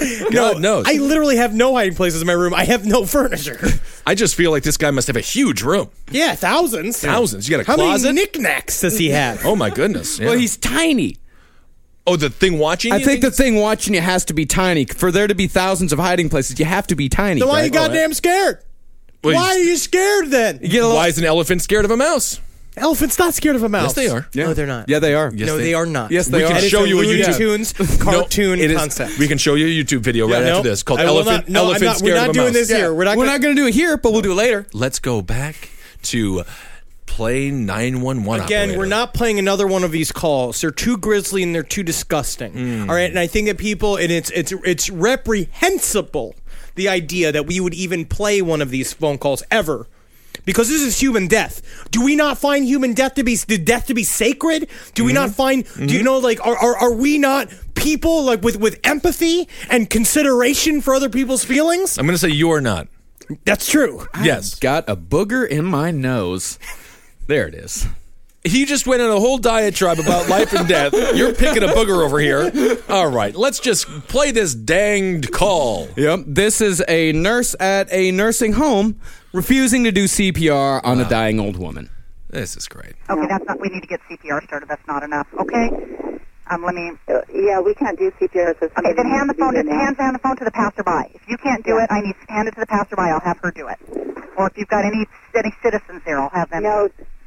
God knows. I literally have no hiding places in my room. I have no furniture. I just feel like this guy must have a huge room. Yeah, thousands. Thousands. You got a How closet? many knickknacks does he have? Oh, my goodness. Yeah. Well, he's tiny. Oh, the thing watching you? I think the thing watching you has to be tiny. For there to be thousands of hiding places, you have to be tiny. Then why are right? you goddamn scared? Well, Why are you scared then? Why is an elephant scared of a mouse? Elephant's not scared of a mouse. Yes, they are. No, they're not. Yeah, they are. Yes, no, they are not. Yes, they We are. can And show it's you a Looney YouTube Tunes cartoon it is- concept. We can show you a YouTube video right after this called Elephant Scared We're of a not doing Mouse. this here. We're not going to do it here, but we'll do it later. Let's go back to play 911 Again, operator. we're not playing another one of these calls. They're too grisly and they're too disgusting. All right, and I think that people, and it's reprehensible, the idea that we would even play one of these phone calls ever. Because this is human death. Do we not find human death to be sacred? Do we not find? Do you know? Are we not people with empathy and consideration for other people's feelings? I'm going to say you are not. That's true. Yes. Got a booger in my nose. There it is. He just went on a whole diatribe about life and death. You're picking a booger over here. All right, let's just play this danged call. Yep. This is a nurse at a nursing home refusing to do CPR on a dying old woman. This is great. Okay, that's not. We need to get CPR started. That's not enough. Okay. Let me. Yeah, we can't do CPR. So Okay, then hand the phone to the passerby. If you can't do it, I need to hand it to the passerby. I'll have her do it. Or if you've got any citizens there, I'll have them. No.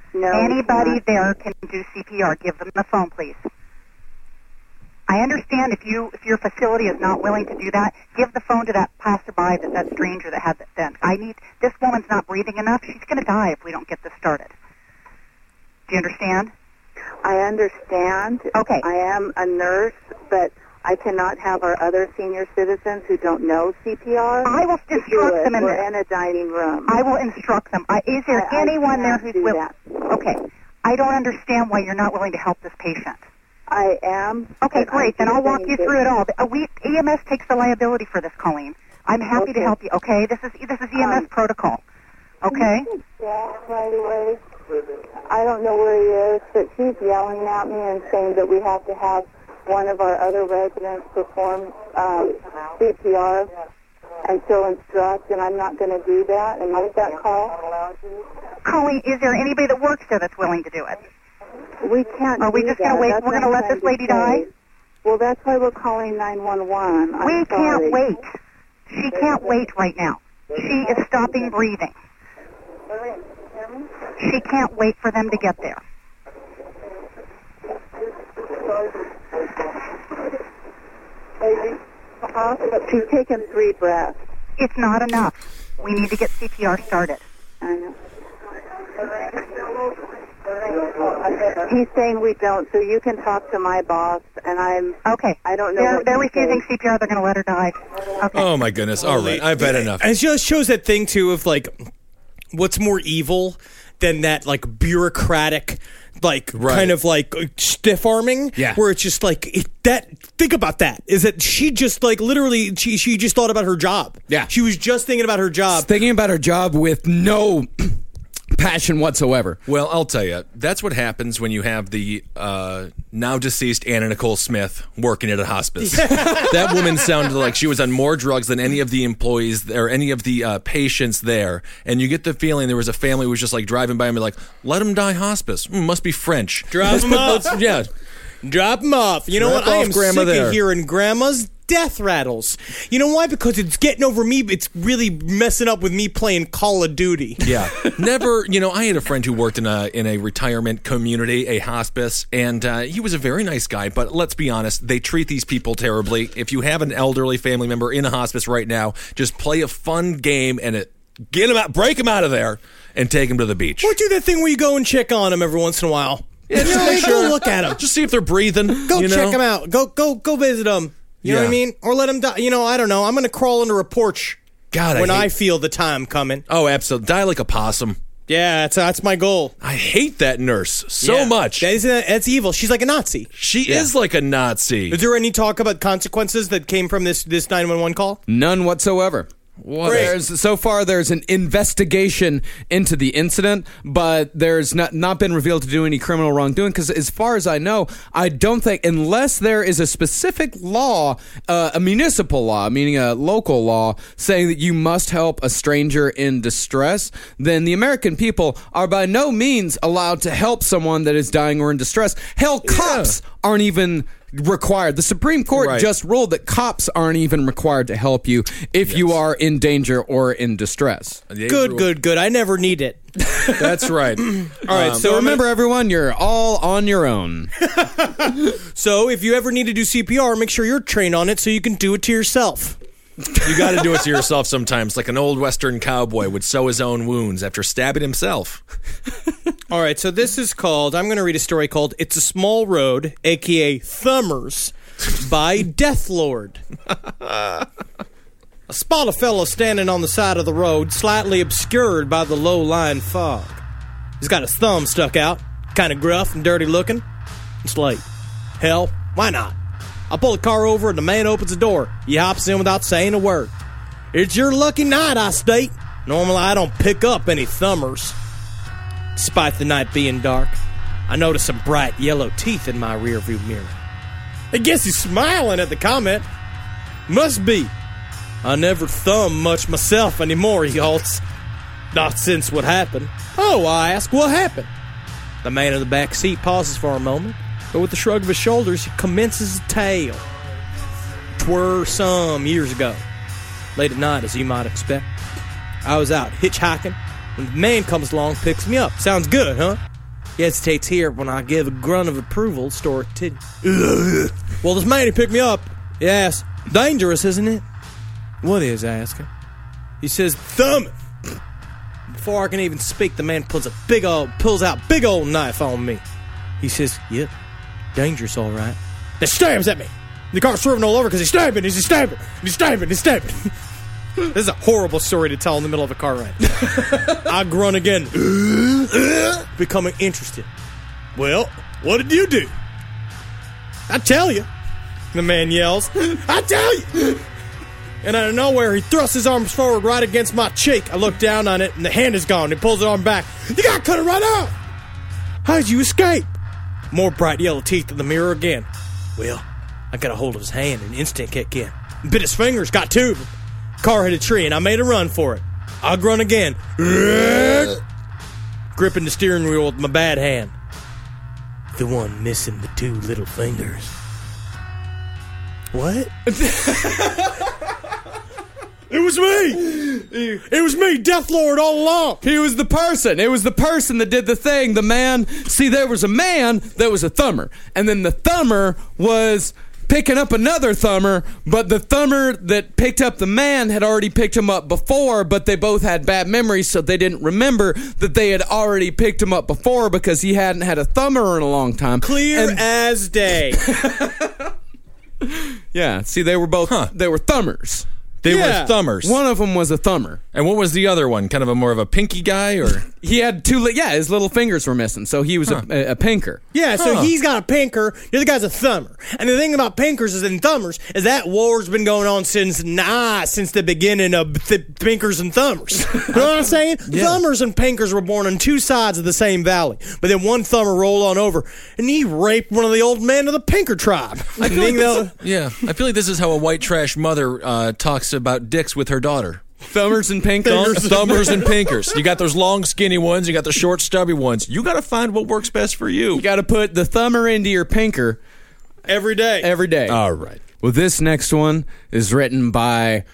Anybody there can do CPR. Give them the phone, please. I understand if your facility is not willing to do that, give the phone to that passerby, that stranger that had that. This woman's not breathing enough. She's going to die if we don't get this started. Do you understand? I understand. Okay. I am a nurse, but I cannot have our other senior citizens who don't know CPR. I will instruct them in We're in a dining room. I will instruct them. Is there anyone there who's willing? Okay. I don't understand why you're not willing to help this patient. I am. Okay, great. Then I'll walk you through it all. EMS takes the liability for this, Colleen. I'm happy to help you. Okay, this is EMS protocol. Okay. Yeah, right away. I don't know where he is, but she's yelling at me and saying that we have to have one of our other residents perform CPR, and she'll instruct, and I'm not going to do that. And make that call. Colleen, is there anybody that works there that's willing to do it? We can't. Are we just going to wait? We're going to let this lady die? Well, that's why we're calling 911. We can't wait. She can't wait right now. She is stopping breathing. She can't wait for them to get there. She's taken 3 breaths. It's not enough. We need to get CPR started. I know. He's saying we don't, so you can talk to my boss, and I'm... Okay. I don't know. They're refusing CPR. They're going to let her die. Okay. Oh, my goodness. All right. I've had enough. And it just shows that thing, too, of, what's more evil than that, bureaucratic... kind of stiff arming, where it's just think about that, is that she just literally she just thought about her job. Yeah, she was just thinking about her job, with no passion whatsoever. Well, I'll tell you, that's what happens when you have the now deceased Anna Nicole Smith working at a hospice. That woman sounded like she was on more drugs than any of the employees or any of the patients there. And you get the feeling there was a family who was just like driving by and be like, let him die hospice. Must be French. Drop him off. Yeah. Drop him off. You know Drop what? I off am Grandma sick there. of hearing Grandma's death rattles. You know why? Because it's getting over me. It's really messing up with me playing Call of Duty. Yeah. Never, I had a friend who worked in a retirement community, a hospice, and he was a very nice guy, but let's be honest, they treat these people terribly. If you have an elderly family member in a hospice right now, just play a fun game and get them out, break them out of there, and take them to the beach. Or do that thing where you go and check on them every once in a while. Yeah, just make Go look at them. Just see if they're breathing. Go check them out. Go visit them. You know what I mean? Or let them die. I don't know. I'm going to crawl under a porch when I feel the time coming. Oh, absolutely. Die like a possum. Yeah, that's my goal. I hate that nurse so much. That's evil. She's like a Nazi. She is like a Nazi. Is there any talk about consequences that came from this 911 call? None whatsoever. So far, there's an investigation into the incident, but there's not been revealed to do any criminal wrongdoing. Because as far as I know, I don't think, unless there is a specific law, a municipal law, meaning a local law, saying that you must help a stranger in distress, then the American people are by no means allowed to help someone that is dying or in distress. Hell, cops aren't even required. The Supreme Court just ruled that cops aren't even required to help you if you are in danger or in distress. Good. I never need it. That's right. All right, so remember, everyone, you're all on your own. So if you ever need to do CPR, make sure you're trained on it so you can do it to yourself. You got to do it to yourself sometimes, like an old Western cowboy would sew his own wounds after stabbing himself. All right, so this is called, I'm going to read a story called It's a Small Road, a.k.a. Thumbers, by Death Lord. I spot a fellow standing on the side of the road, slightly obscured by the low-lying fog. He's got his thumb stuck out, kind of gruff and dirty looking. It's late. Hell, why not? I pull the car over and the man opens the door. He hops in without saying a word. It's your lucky night, I state. Normally I don't pick up any thumbers. Despite the night being dark, I notice some bright yellow teeth in my rearview mirror. I guess he's smiling at the comment. Must be. I never thumb much myself anymore, he halts. Not since what happened. Oh, I ask, what happened? The man in the back seat pauses for a moment, but with a shrug of his shoulders, he commences a tale. 'Twere some years ago, late at night, as you might expect. I was out hitchhiking when the man comes along, picks me up. Sounds good, huh? He hesitates here when I give a grunt of approval, store titty. Well, this man, he picked me up. He asks, dangerous, isn't it? What is, I ask him. He says, thumb it. Before I can even speak, the man pulls out big old knife on me. He says, yep, dangerous, all right. Then stabs at me. The car's swerving all over because he's stabbing. This is a horrible story to tell in the middle of a car ride. I grunt again, becoming interested. Well, what did you do? I tell you. The man yells, I tell you. And out of nowhere, he thrusts his arms forward right against my cheek. I look down on it, and the hand is gone. He pulls the arm back. You gotta cut it right out. How'd you escape? More bright yellow teeth in the mirror again. Well, I got a hold of his hand and instant kick in. Bit his fingers, got two of them. Car hit a tree, and I made a run for it. I grunt again. Gripping the steering wheel with my bad hand. The one missing the two little fingers. What? It was me! It was me, Death Lord, all along! He was the person. It was the person that did the thing. The man. See, there was a man that was a thumber. And then the thumber was picking up another thumber, but the thumber that picked up the man had already picked him up before, but they both had bad memories, so they didn't remember that they had already picked him up before because he hadn't had a thumber in a long time. Clear as day. Yeah, see, they were both, they were thumbers. They were thumbers. One of them was a thumber. And what was the other one? Kind of more of a pinky guy, or? He had his little fingers were missing, so he was a pinker. Yeah, so he's got a pinker, the other guy's a thumber. And the thing about pinkers and thumbers is that war's been going on since the beginning of pinkers and thumbers. You know what I'm saying? Yeah. Thumbers and pinkers were born on two sides of the same valley. But then one thumber rolled on over, and he raped one of the old men of the pinker tribe. I feel like this is how a white trash mother talks about dicks with her daughter. Thumbers and pinkers. Thumbers and pinkers. You got those long, skinny ones. You got the short, stubby ones. You got to find what works best for you. You got to put the thumber into your pinker every day. Every day. All right. Well, this next one is written by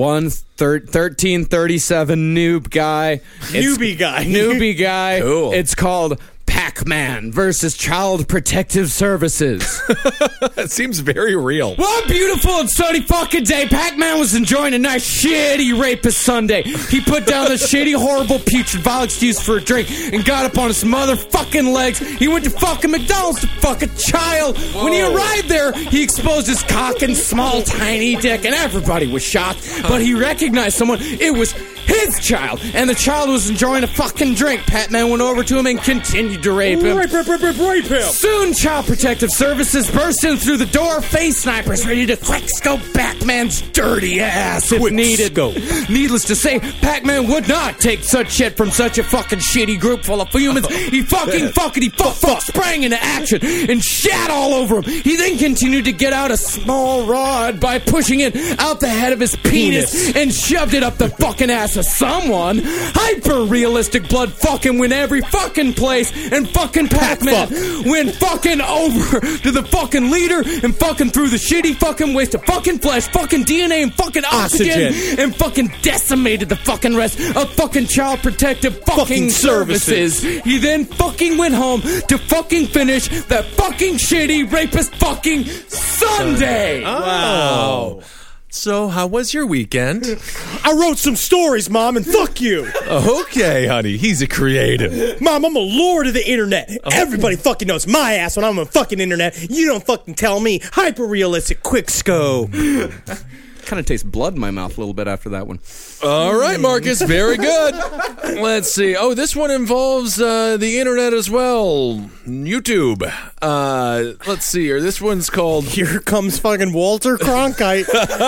1337 noob guy. Newbie guy. Cool. It's called Pac-Man versus Child Protective Services. That seems very real. One beautiful and sunny fucking day, Pac-Man was enjoying a nice shitty rapist Sunday. He put down the shitty, horrible, putrid, vile excuse for a drink and got up on his motherfucking legs. He went to fucking McDonald's to fuck a child. Whoa. When he arrived there, he exposed his cock and small, tiny dick, and everybody was shocked. But he recognized someone. It was his child, and the child was enjoying a fucking drink. Pac-Man went over to him and continued to rape him. Rape him. Soon, Child Protective Services burst in through the door, face snipers ready to quick-scope Pac-Man's dirty ass if needed. Needless to say, Pac-Man would not take such shit from such a fucking shitty group full of humans. He fucking sprang into action and shat all over him. He then continued to get out a small rod by pushing it out the head of his penis and shoved it up the fucking ass of someone. Hyper-realistic blood fucking went every fucking place, and fucking Pac-Man went fucking over to the fucking leader and fucking threw the shitty fucking waste of fucking flesh, fucking DNA, and fucking oxygen, and fucking decimated the fucking rest of fucking Child Protective fucking services. He then fucking went home to fucking finish that fucking shitty rapist fucking Sunday. Wow. So, how was your weekend? I wrote some stories, Mom, and fuck you. Okay, honey. He's a creative. Mom, I'm a lord of the internet. Everybody fucking knows my ass when I'm on fucking internet. You don't fucking tell me. Hyper-realistic quick scope. Kind of tastes blood in my mouth a little bit after that one. All right, Marcus. Very good. Let's see. Oh, this one involves the internet as well. YouTube. Let's see here. This one's called... Here comes fucking Walter Cronkite.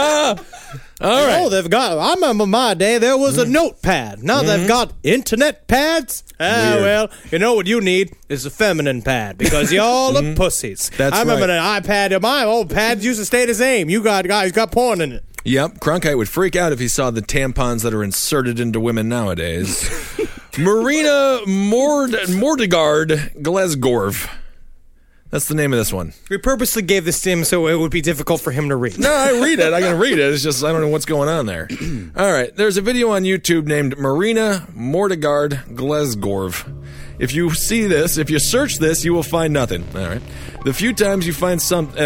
All right. Oh, they've got... I remember my day, there was a notepad. Now they've got internet pads. Well, you know what you need is a feminine pad because y'all are pussies. I remember an iPad. My old pads used to stay the same. You guys got porn in it. Yep. Cronkite would freak out if he saw the tampons that are inserted into women nowadays. Marina Mordegaard Glazgorv. That's the name of this one. We purposely gave this to him so it would be difficult for him to read. No, I read it. I can read it. It's just I don't know what's going on there. All right. There's a video on YouTube named Marina Mordegaard Glazgorv. If you see this, if you search this, you will find nothing. All right. The few times you find something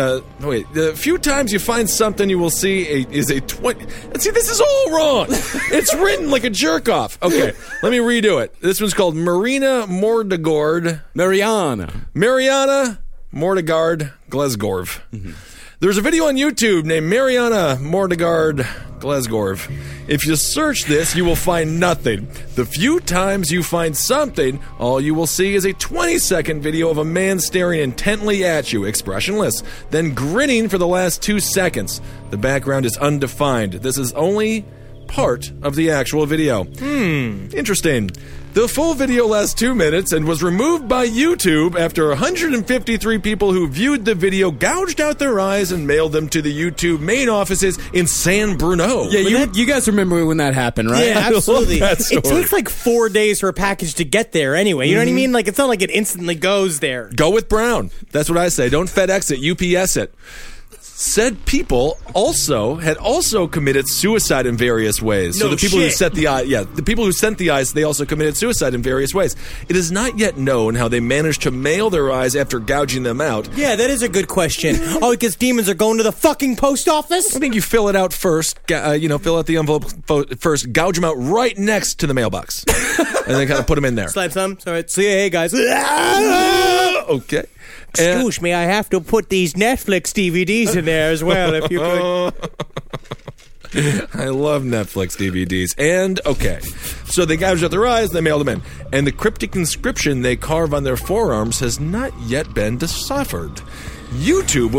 you will see is a 20. See, this is all wrong. It's written like a jerk off. Okay, let me redo it. This one's called Marina Mordegaard. Mariana Mordegaard Glazgorv. Mm-hmm. There's a video on YouTube named Mariana Mordegaard Glazgorv. If you search this, you will find nothing. The few times you find something, all you will see is a 20-second video of a man staring intently at you, expressionless, then grinning for the last 2 seconds. The background is undefined. This is only part of the actual video. Interesting. The full video lasts 2 minutes and was removed by YouTube after 153 people who viewed the video gouged out their eyes and mailed them to the YouTube main offices in San Bruno. Yeah, you guys remember when that happened, right? Yeah, absolutely. That story. It takes like 4 days for a package to get there anyway. You know what I mean? Like, it's not like it instantly goes there. Go with Brown. That's what I say. Don't FedEx it, UPS it. Said people had also committed suicide in various ways. So the people who sent the eyes, they also committed suicide in various ways. It is not yet known how they managed to mail their eyes after gouging them out. Yeah, that is a good question. Oh, because demons are going to the fucking post office? I think you fill it out first, fill out the envelope first, gouge them out right next to the mailbox. And then kind of put them in there. Slide some. All right, see you, hey guys. Okay. Excuse me, I have to put these Netflix DVDs in there as well, if you could. I love Netflix DVDs. And, okay, so they gouged out their eyes, they mailed them in. And the cryptic inscription they carve on their forearms has not yet been deciphered. YouTube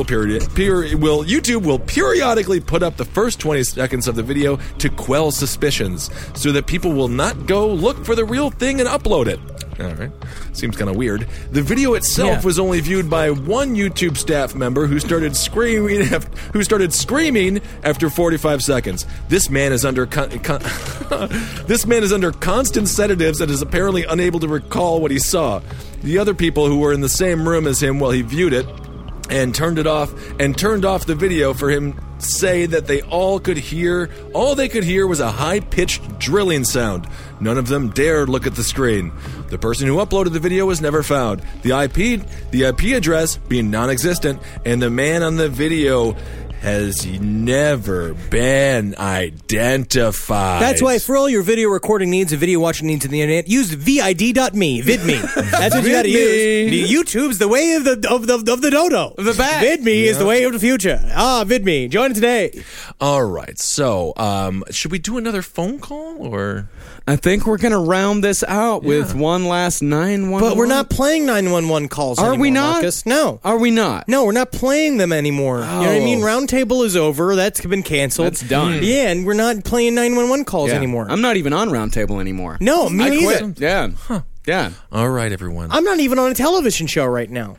will periodically put up the first 20 seconds of the video to quell suspicions, so that people will not go look for the real thing and upload it. All right, seems kind of weird. The video itself was only viewed by one YouTube staff member who started screaming after 45 seconds. This man is under this man is under constant sedatives and is apparently unable to recall what he saw. The other people who were in the same room as him while he viewed it and turned off the video for him say that all they could hear was a high-pitched drilling sound. None of them dared look at the screen. The person who uploaded the video was never found. The IP address being non-existent, and the man on the video has never been identified. That's why for all your video recording needs and video watching needs on the internet, use vid.me. VidMe. That's what you got to use. YouTube's the way of the dodo. The bat. VidMe is the way of the future. VidMe. Join today. All right. So, should we do another phone call or? I think we're going to round this out with one last 911. But we're not playing 911 calls anymore, Are we not? Marcus. No. Are we not? No, we're not playing them anymore. Oh. You know what I mean? Roundtable is over. That's been canceled. That's done. Yeah, and we're not playing 911 calls anymore. I'm not even on Roundtable anymore. No, me neither. Quit. Yeah. Huh. Yeah. All right, everyone. I'm not even on a television show right now.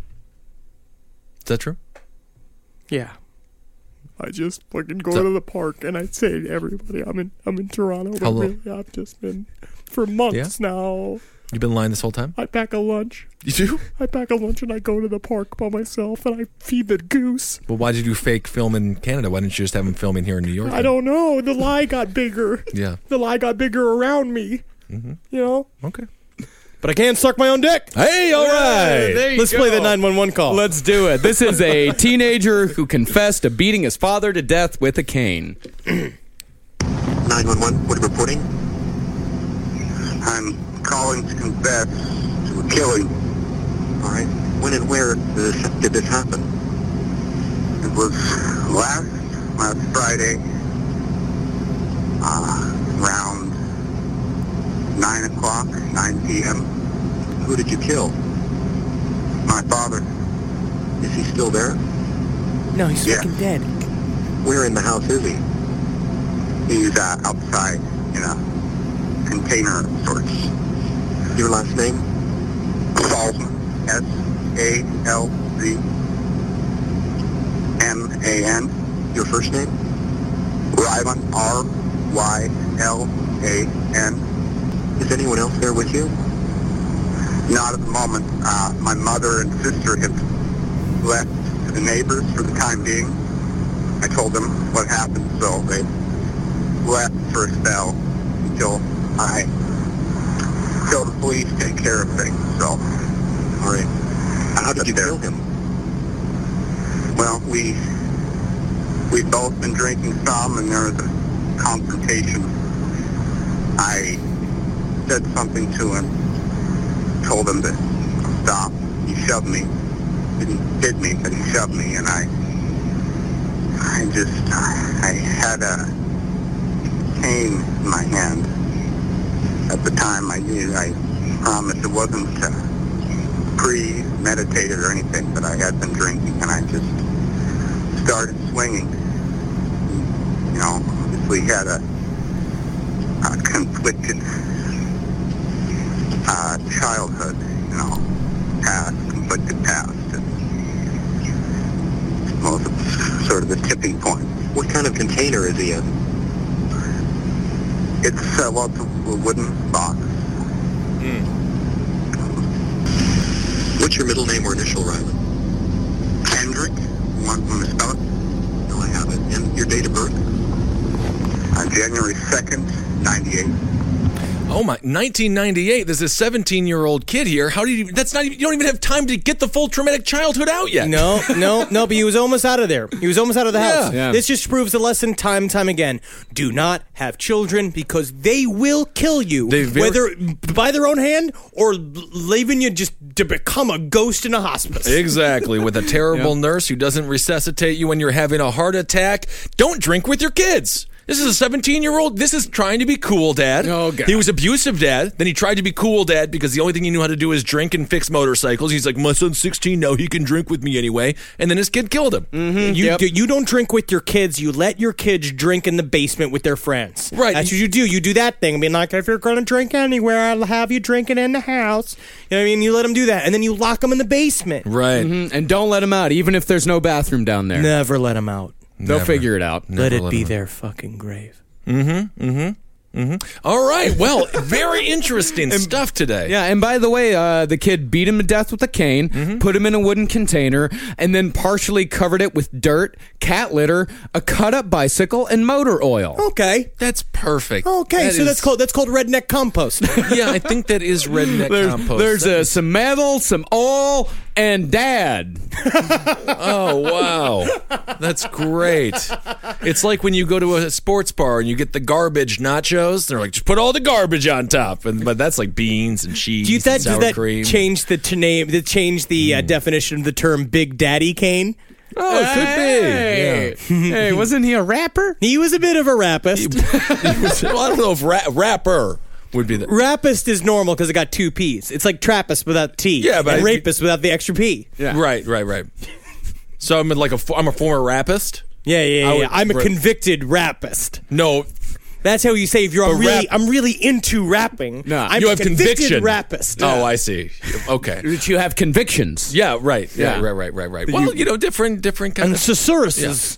Is that true? Yeah. I just fucking go to the park and I say to everybody, I'm in Toronto. But really, I've just been for months now. You've been lying this whole time? I pack a lunch. You do? I pack a lunch and I go to the park by myself and I feed the goose. Well, why did you do fake film in Canada? Why didn't you just have them filming here in New York? I don't know. The lie got bigger. Yeah. The lie got bigger around me. Mm-hmm. You know? Okay. But I can't suck my own dick. Hey, all right. Let's play the 911 call. Let's do it. This is a teenager who confessed to beating his father to death with a cane. 911, what are you reporting? I'm calling to confess to a killing. All right. When and where did this happen? It was last Friday, around 9 o'clock, 9 p.m. Who did you kill? My father. Is he still there? No, he's fucking dead. Where in the house is he? He's outside in a container of sorts. Your last name? Salzman. S-A-L-Z-M-A-N. Your first name? Rylan. R-Y-L-A-N. Is anyone else there with you? Not at the moment. My mother and sister have left to the neighbors for the time being. I told them what happened, so they left for a spell until the police take care of things. So, all right. How did you kill him? Well, we've both been drinking some, and there was a confrontation. I said something to him, told him to stop. He shoved me. Didn't hit me, but he shoved me, and I had a cane in my hand. At the time, I promised it wasn't premeditated or anything, but I had been drinking, and I just started swinging. You know, obviously had a conflicted childhood, you know, conflicted past. Well, it's sort of the tipping point. What kind of container is he in? It's it's a wooden box. What's your middle name or initial, Rylan? Kendrick. Want me to spell it? No, I have it. And your date of birth? January 2nd, 98. Oh my! 1998. There's a 17-year-old kid here. How do you? That's not even. You don't even have time to get the full traumatic childhood out yet. No. But he was almost out of there. He was almost out of the house. Yeah. This just proves the lesson time and time again. Do not have children because they will kill you, whether by their own hand or leaving you just to become a ghost in a hospice. Exactly. With a terrible nurse who doesn't resuscitate you when you're having a heart attack. Don't drink with your kids. This is a 17-year-old. This is trying to be cool, Dad. Oh, God. He was abusive, Dad. Then he tried to be cool, Dad, because the only thing he knew how to do is drink and fix motorcycles. He's like, my son's 16 now. He can drink with me anyway. And then his kid killed him. Mm-hmm. You don't drink with your kids. You let your kids drink in the basement with their friends. Right. That's what you do. You do that thing. I mean, like, if you're going to drink anywhere, I'll have you drinking in the house. You know what I mean? You let them do that. And then you lock them in the basement. Right. Mm-hmm. And don't let them out, even if there's no bathroom down there. Never let them out. They'll figure it out. Let it be their fucking grave. All right. Well, very interesting stuff today. Yeah, and by the way, the kid beat him to death with a cane, put him in a wooden container, and then partially covered it with dirt, cat litter, a cut-up bicycle, and motor oil. Okay. That's perfect. Okay, that's called redneck compost. Yeah, I think that is redneck compost. There's some metal, some oil, and Dad. Oh, wow. That's great. It's like when you go to a sports bar and you get the garbage nachos. They're like, just put all the garbage on top. But that's like beans and cheese and sour cream. Change the definition of the term Big Daddy Kane? Oh, it could be. Yeah. Hey, wasn't he a rapper? He was a bit of a rapist. Well, I don't know if rapper would be the... Rapist is normal because it got two P's. It's like Trappist without T. Yeah, but and rapist without the extra P. Yeah. Right. So I'm I'm a former rapist? Yeah. I'm a convicted rapist. No. That's how you say if you're I'm really into rapping. No, I'm you a have convicted conviction. rapist. Oh, I see. Okay. That you have convictions. Yeah, right. Yeah, right. Well, different kind and of... Thesauruses.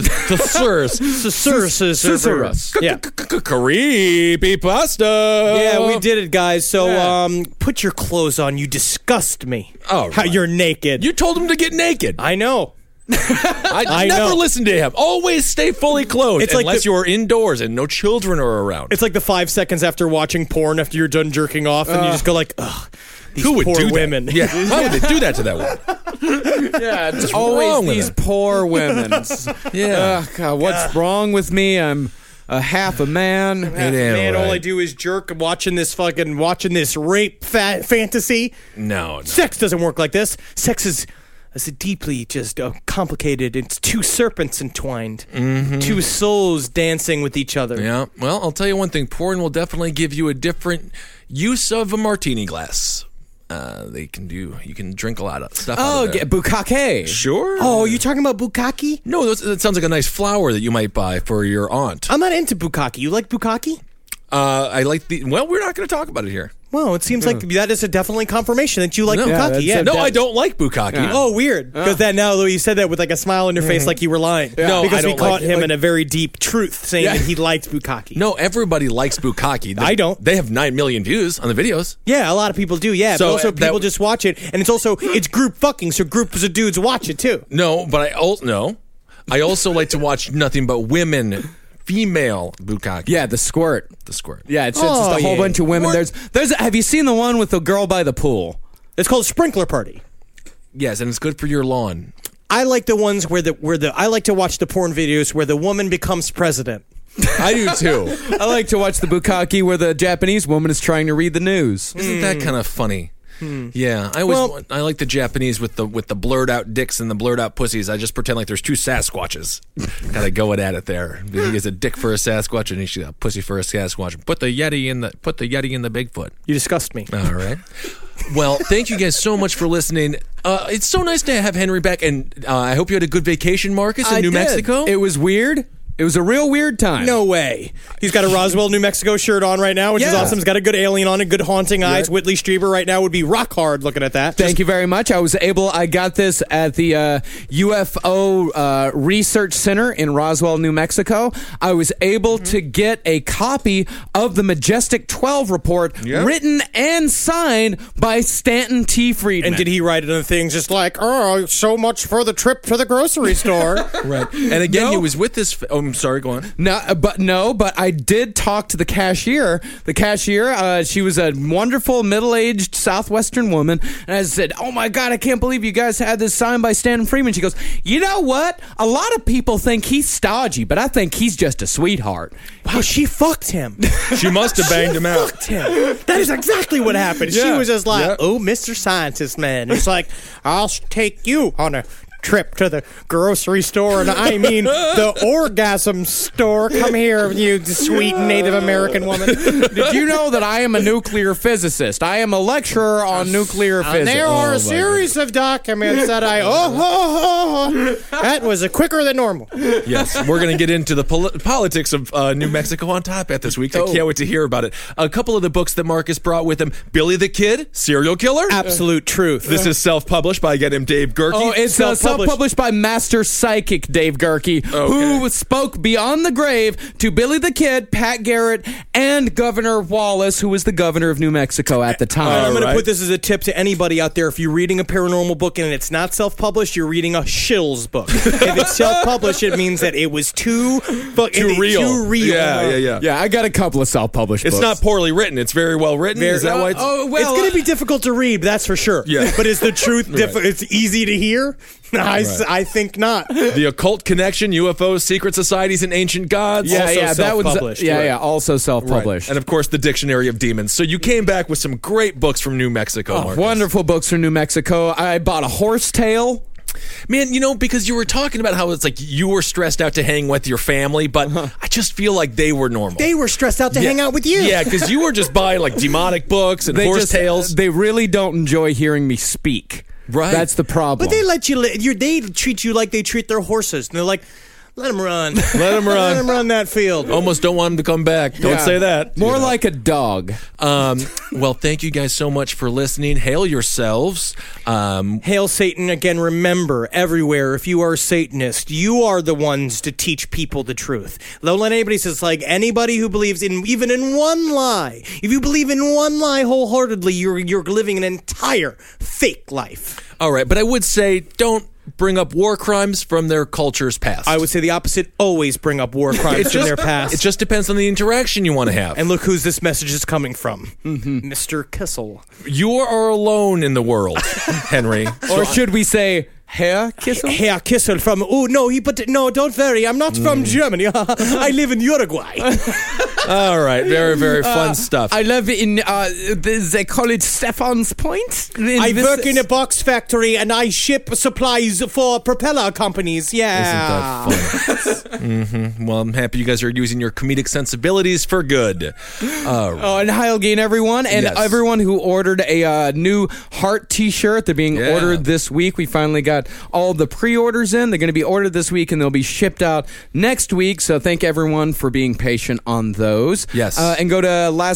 Thesaurus. Yeah. Creepy pasta. Yeah, we did it, guys. So, put your clothes on. You disgust me. Oh, how you're naked. You told him to get naked. I know. I never listen to him. Always stay fully clothed It's like unless you're indoors and no children are around. It's like the 5 seconds after watching porn after you're done jerking off and you just go like, ugh, these Who would poor do women. That? Yeah, why would they do that to that woman? Yeah, it's always these poor women. Yeah. God, what's wrong with me? I'm a half a man. Man, all I do is jerk watching this rape fantasy. No. Sex doesn't work like this. Sex is deeply just complicated. It's two serpents entwined. Two souls dancing with each other. Yeah. Well, I'll tell you one thing. Porn will definitely give you a different use of a martini glass. You can drink a lot of stuff out of there. Bukkake. Sure. Oh, you talking about bukkake? No, that sounds like a nice flower that you might buy for your aunt. I'm not into bukkake. You like bukkake? I like well, we're not going to talk about it here. Well, it seems like that is definitely confirmation that you like bukkake. Yeah, no, I don't like bukkake. Yeah. Oh, weird. Because now you said that with like a smile on your face like you were lying. Yeah. No, because I we don't caught like him in a very deep truth saying that he liked bukkake. No, everybody likes bukkake. I don't. They have 9 million views on the videos. Yeah, a lot of people do. Yeah, So, but also people just watch it, and it's group fucking, so groups of dudes watch it too. No, but I also like to watch nothing but women. Female bukkake. Yeah, the squirt. Yeah, it's just a whole bunch of women. There's. Have you seen the one with the girl by the pool? It's called Sprinkler Party. Yes, and it's good for your lawn. I like the ones where I like to watch the porn videos where the woman becomes president. I do too. I like to watch the bukkake where the Japanese woman is trying to read the news. Isn't that kind of funny? Yeah, I like the Japanese with the blurred out dicks and the blurred out pussies. I just pretend like there's two Sasquatches, kind of going at it there. He has a dick for a Sasquatch and he's got a pussy for a Sasquatch. Put the Yeti in the Bigfoot. You disgust me. All right. Well, thank you guys so much for listening. It's so nice to have Henry back, and I hope you had a good vacation, Marcus, in New Mexico. It was weird. It was a real weird time. No way. He's got a Roswell, New Mexico shirt on right now, which is awesome. He's got a good alien on it, good haunting eyes. Whitley Strieber right now would be rock hard looking at that. Thank you very much. I got this at the UFO Research Center in Roswell, New Mexico. I was able to get a copy of the Majestic 12 report written and signed by Stanton T. Friedman. And did he write other things just like, oh, so much for the trip to the grocery store? Right. And again, he was with this... I'm sorry, go on. But I did talk to the cashier. The cashier, she was a wonderful middle-aged Southwestern woman, and I said, "Oh my God, I can't believe you guys had this signed by Stan Freeman." She goes, "You know what? A lot of people think he's stodgy, but I think he's just a sweetheart." Wow, she fucked him. She must have banged him out. Fucked him. That is exactly what happened. She Yeah. was just like, Yeah. "Oh, Mr. Scientist Man." It's like, "I'll take you on a trip to the grocery store, and I mean the orgasm store. Come here, you sweet Native American woman." Did you know that I am a nuclear physicist? I am a lecturer on nuclear physics. There are a series of documents that that was quicker than normal. Yes, we're going to get into the politics of New Mexico on Top Hat this week. I can't wait to hear about it. A couple of the books that Marcus brought with him: Billy the Kid, Serial Killer. Absolute truth. This is self-published by Dave Gerke. Oh, it's self-published by Master Psychic Dave Gerke, who spoke beyond the grave to Billy the Kid, Pat Garrett, and Governor Wallace, who was the governor of New Mexico at the time. I'm going to put this as a tip to anybody out there. If you're reading a paranormal book and it's not self-published, you're reading a shills book. If it's self-published, it means that it was too real. Too real. Yeah, I got a couple of self-published books. It's not poorly written. It's very well written. Is that why? It's going to be difficult to read, that's for sure. Yeah. But is the truth it's easy to hear? I think not. The Occult Connection, UFOs, Secret Societies, and Ancient Gods. That was also self-published. Right. And of course, the Dictionary of Demons. So you came back with some great books from New Mexico, Marcus. Wonderful books from New Mexico. I bought a horsetail. Man, because you were talking about how it's like you were stressed out to hang with your family, but I just feel like they were normal. They were stressed out to hang out with you. Yeah, because you were just buying like demonic books and horse tales. They really don't enjoy hearing me speak. Right. That's the problem. But they let you. They treat you like they treat their horses. And they're like, "Let him run. Let him run. Let him run that field." Almost don't want him to come back. Don't say that. More like a dog. Well, thank you guys so much for listening. Hail yourselves. Hail Satan. Again, remember, everywhere, if you are a Satanist, you are the ones to teach people the truth. Don't let anybody say, it's like anybody who believes even in one lie. If you believe in one lie wholeheartedly, you're living an entire fake life. All right, but I would say don't bring up war crimes from their culture's past. I would say the opposite. Always bring up war crimes from their past. It just depends on the interaction you want to have. And look who's this message is coming from. Mr. Kissel. You are alone in the world, Henry. Or should we say Herr Kissel? Herr Kissel from... Oh, no, no, don't worry. I'm not from Germany. I live in Uruguay. All right. Very, very fun stuff. I live in... they call it Stefan's Point. I work in a box factory and I ship supplies for propeller companies. Yeah. Isn't that fun? Well, I'm happy you guys are using your comedic sensibilities for good. Oh, and hi again, everyone. And everyone who ordered a new heart t-shirt. They're being ordered this week. We finally got all the pre-orders in. They're going to be ordered this week and they'll be shipped out next week. So thank everyone for being patient on those. Yes. And go to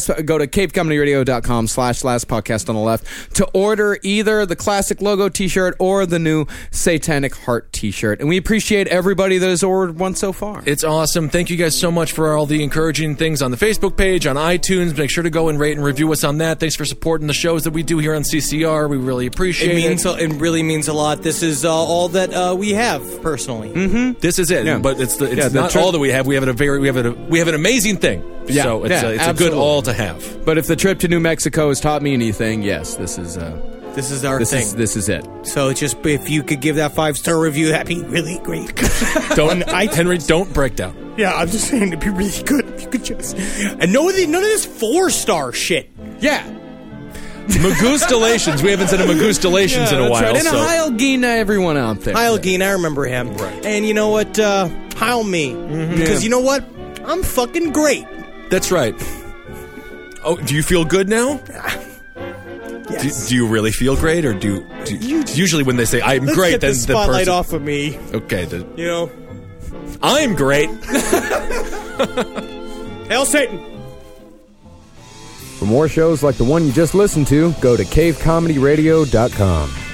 cavecomedyradio.com/last podcast on the left to order either the classic logo t-shirt or the new Satanic Heart t-shirt. And we appreciate everybody that has ordered one so far. It's awesome. Thank you guys so much for all the encouraging things on the Facebook page, on iTunes. Make sure to go and rate and review us on that. Thanks for supporting the shows that we do here on CCR. We really appreciate it. It really means a lot. This is all that we have personally. This is it, but it's not all that we have. We have an amazing thing. Yeah, so it's a good all to have. But if the trip to New Mexico has taught me anything, yes, this is our thing. This is it. So just if you could give that 5-star review, that'd be really great. Henry, don't break down. Yeah, I'm just saying it'd be really good if you could just and none of this 4-star shit. Yeah. Magustalations. We haven't said a Magustalations in a while. Right. And Heil Gina, everyone out there. Heil Gina, I remember him. Right. And you know what? Heil me. Because you know what? I'm fucking great. That's right. Oh, do you feel good now? Yes. Do you really feel great, or do usually when they say I'm great, get then the spotlight person off of me. Okay, you know, I'm great. Hail Satan. For more shows like the one you just listened to, go to cavecomedyradio.com.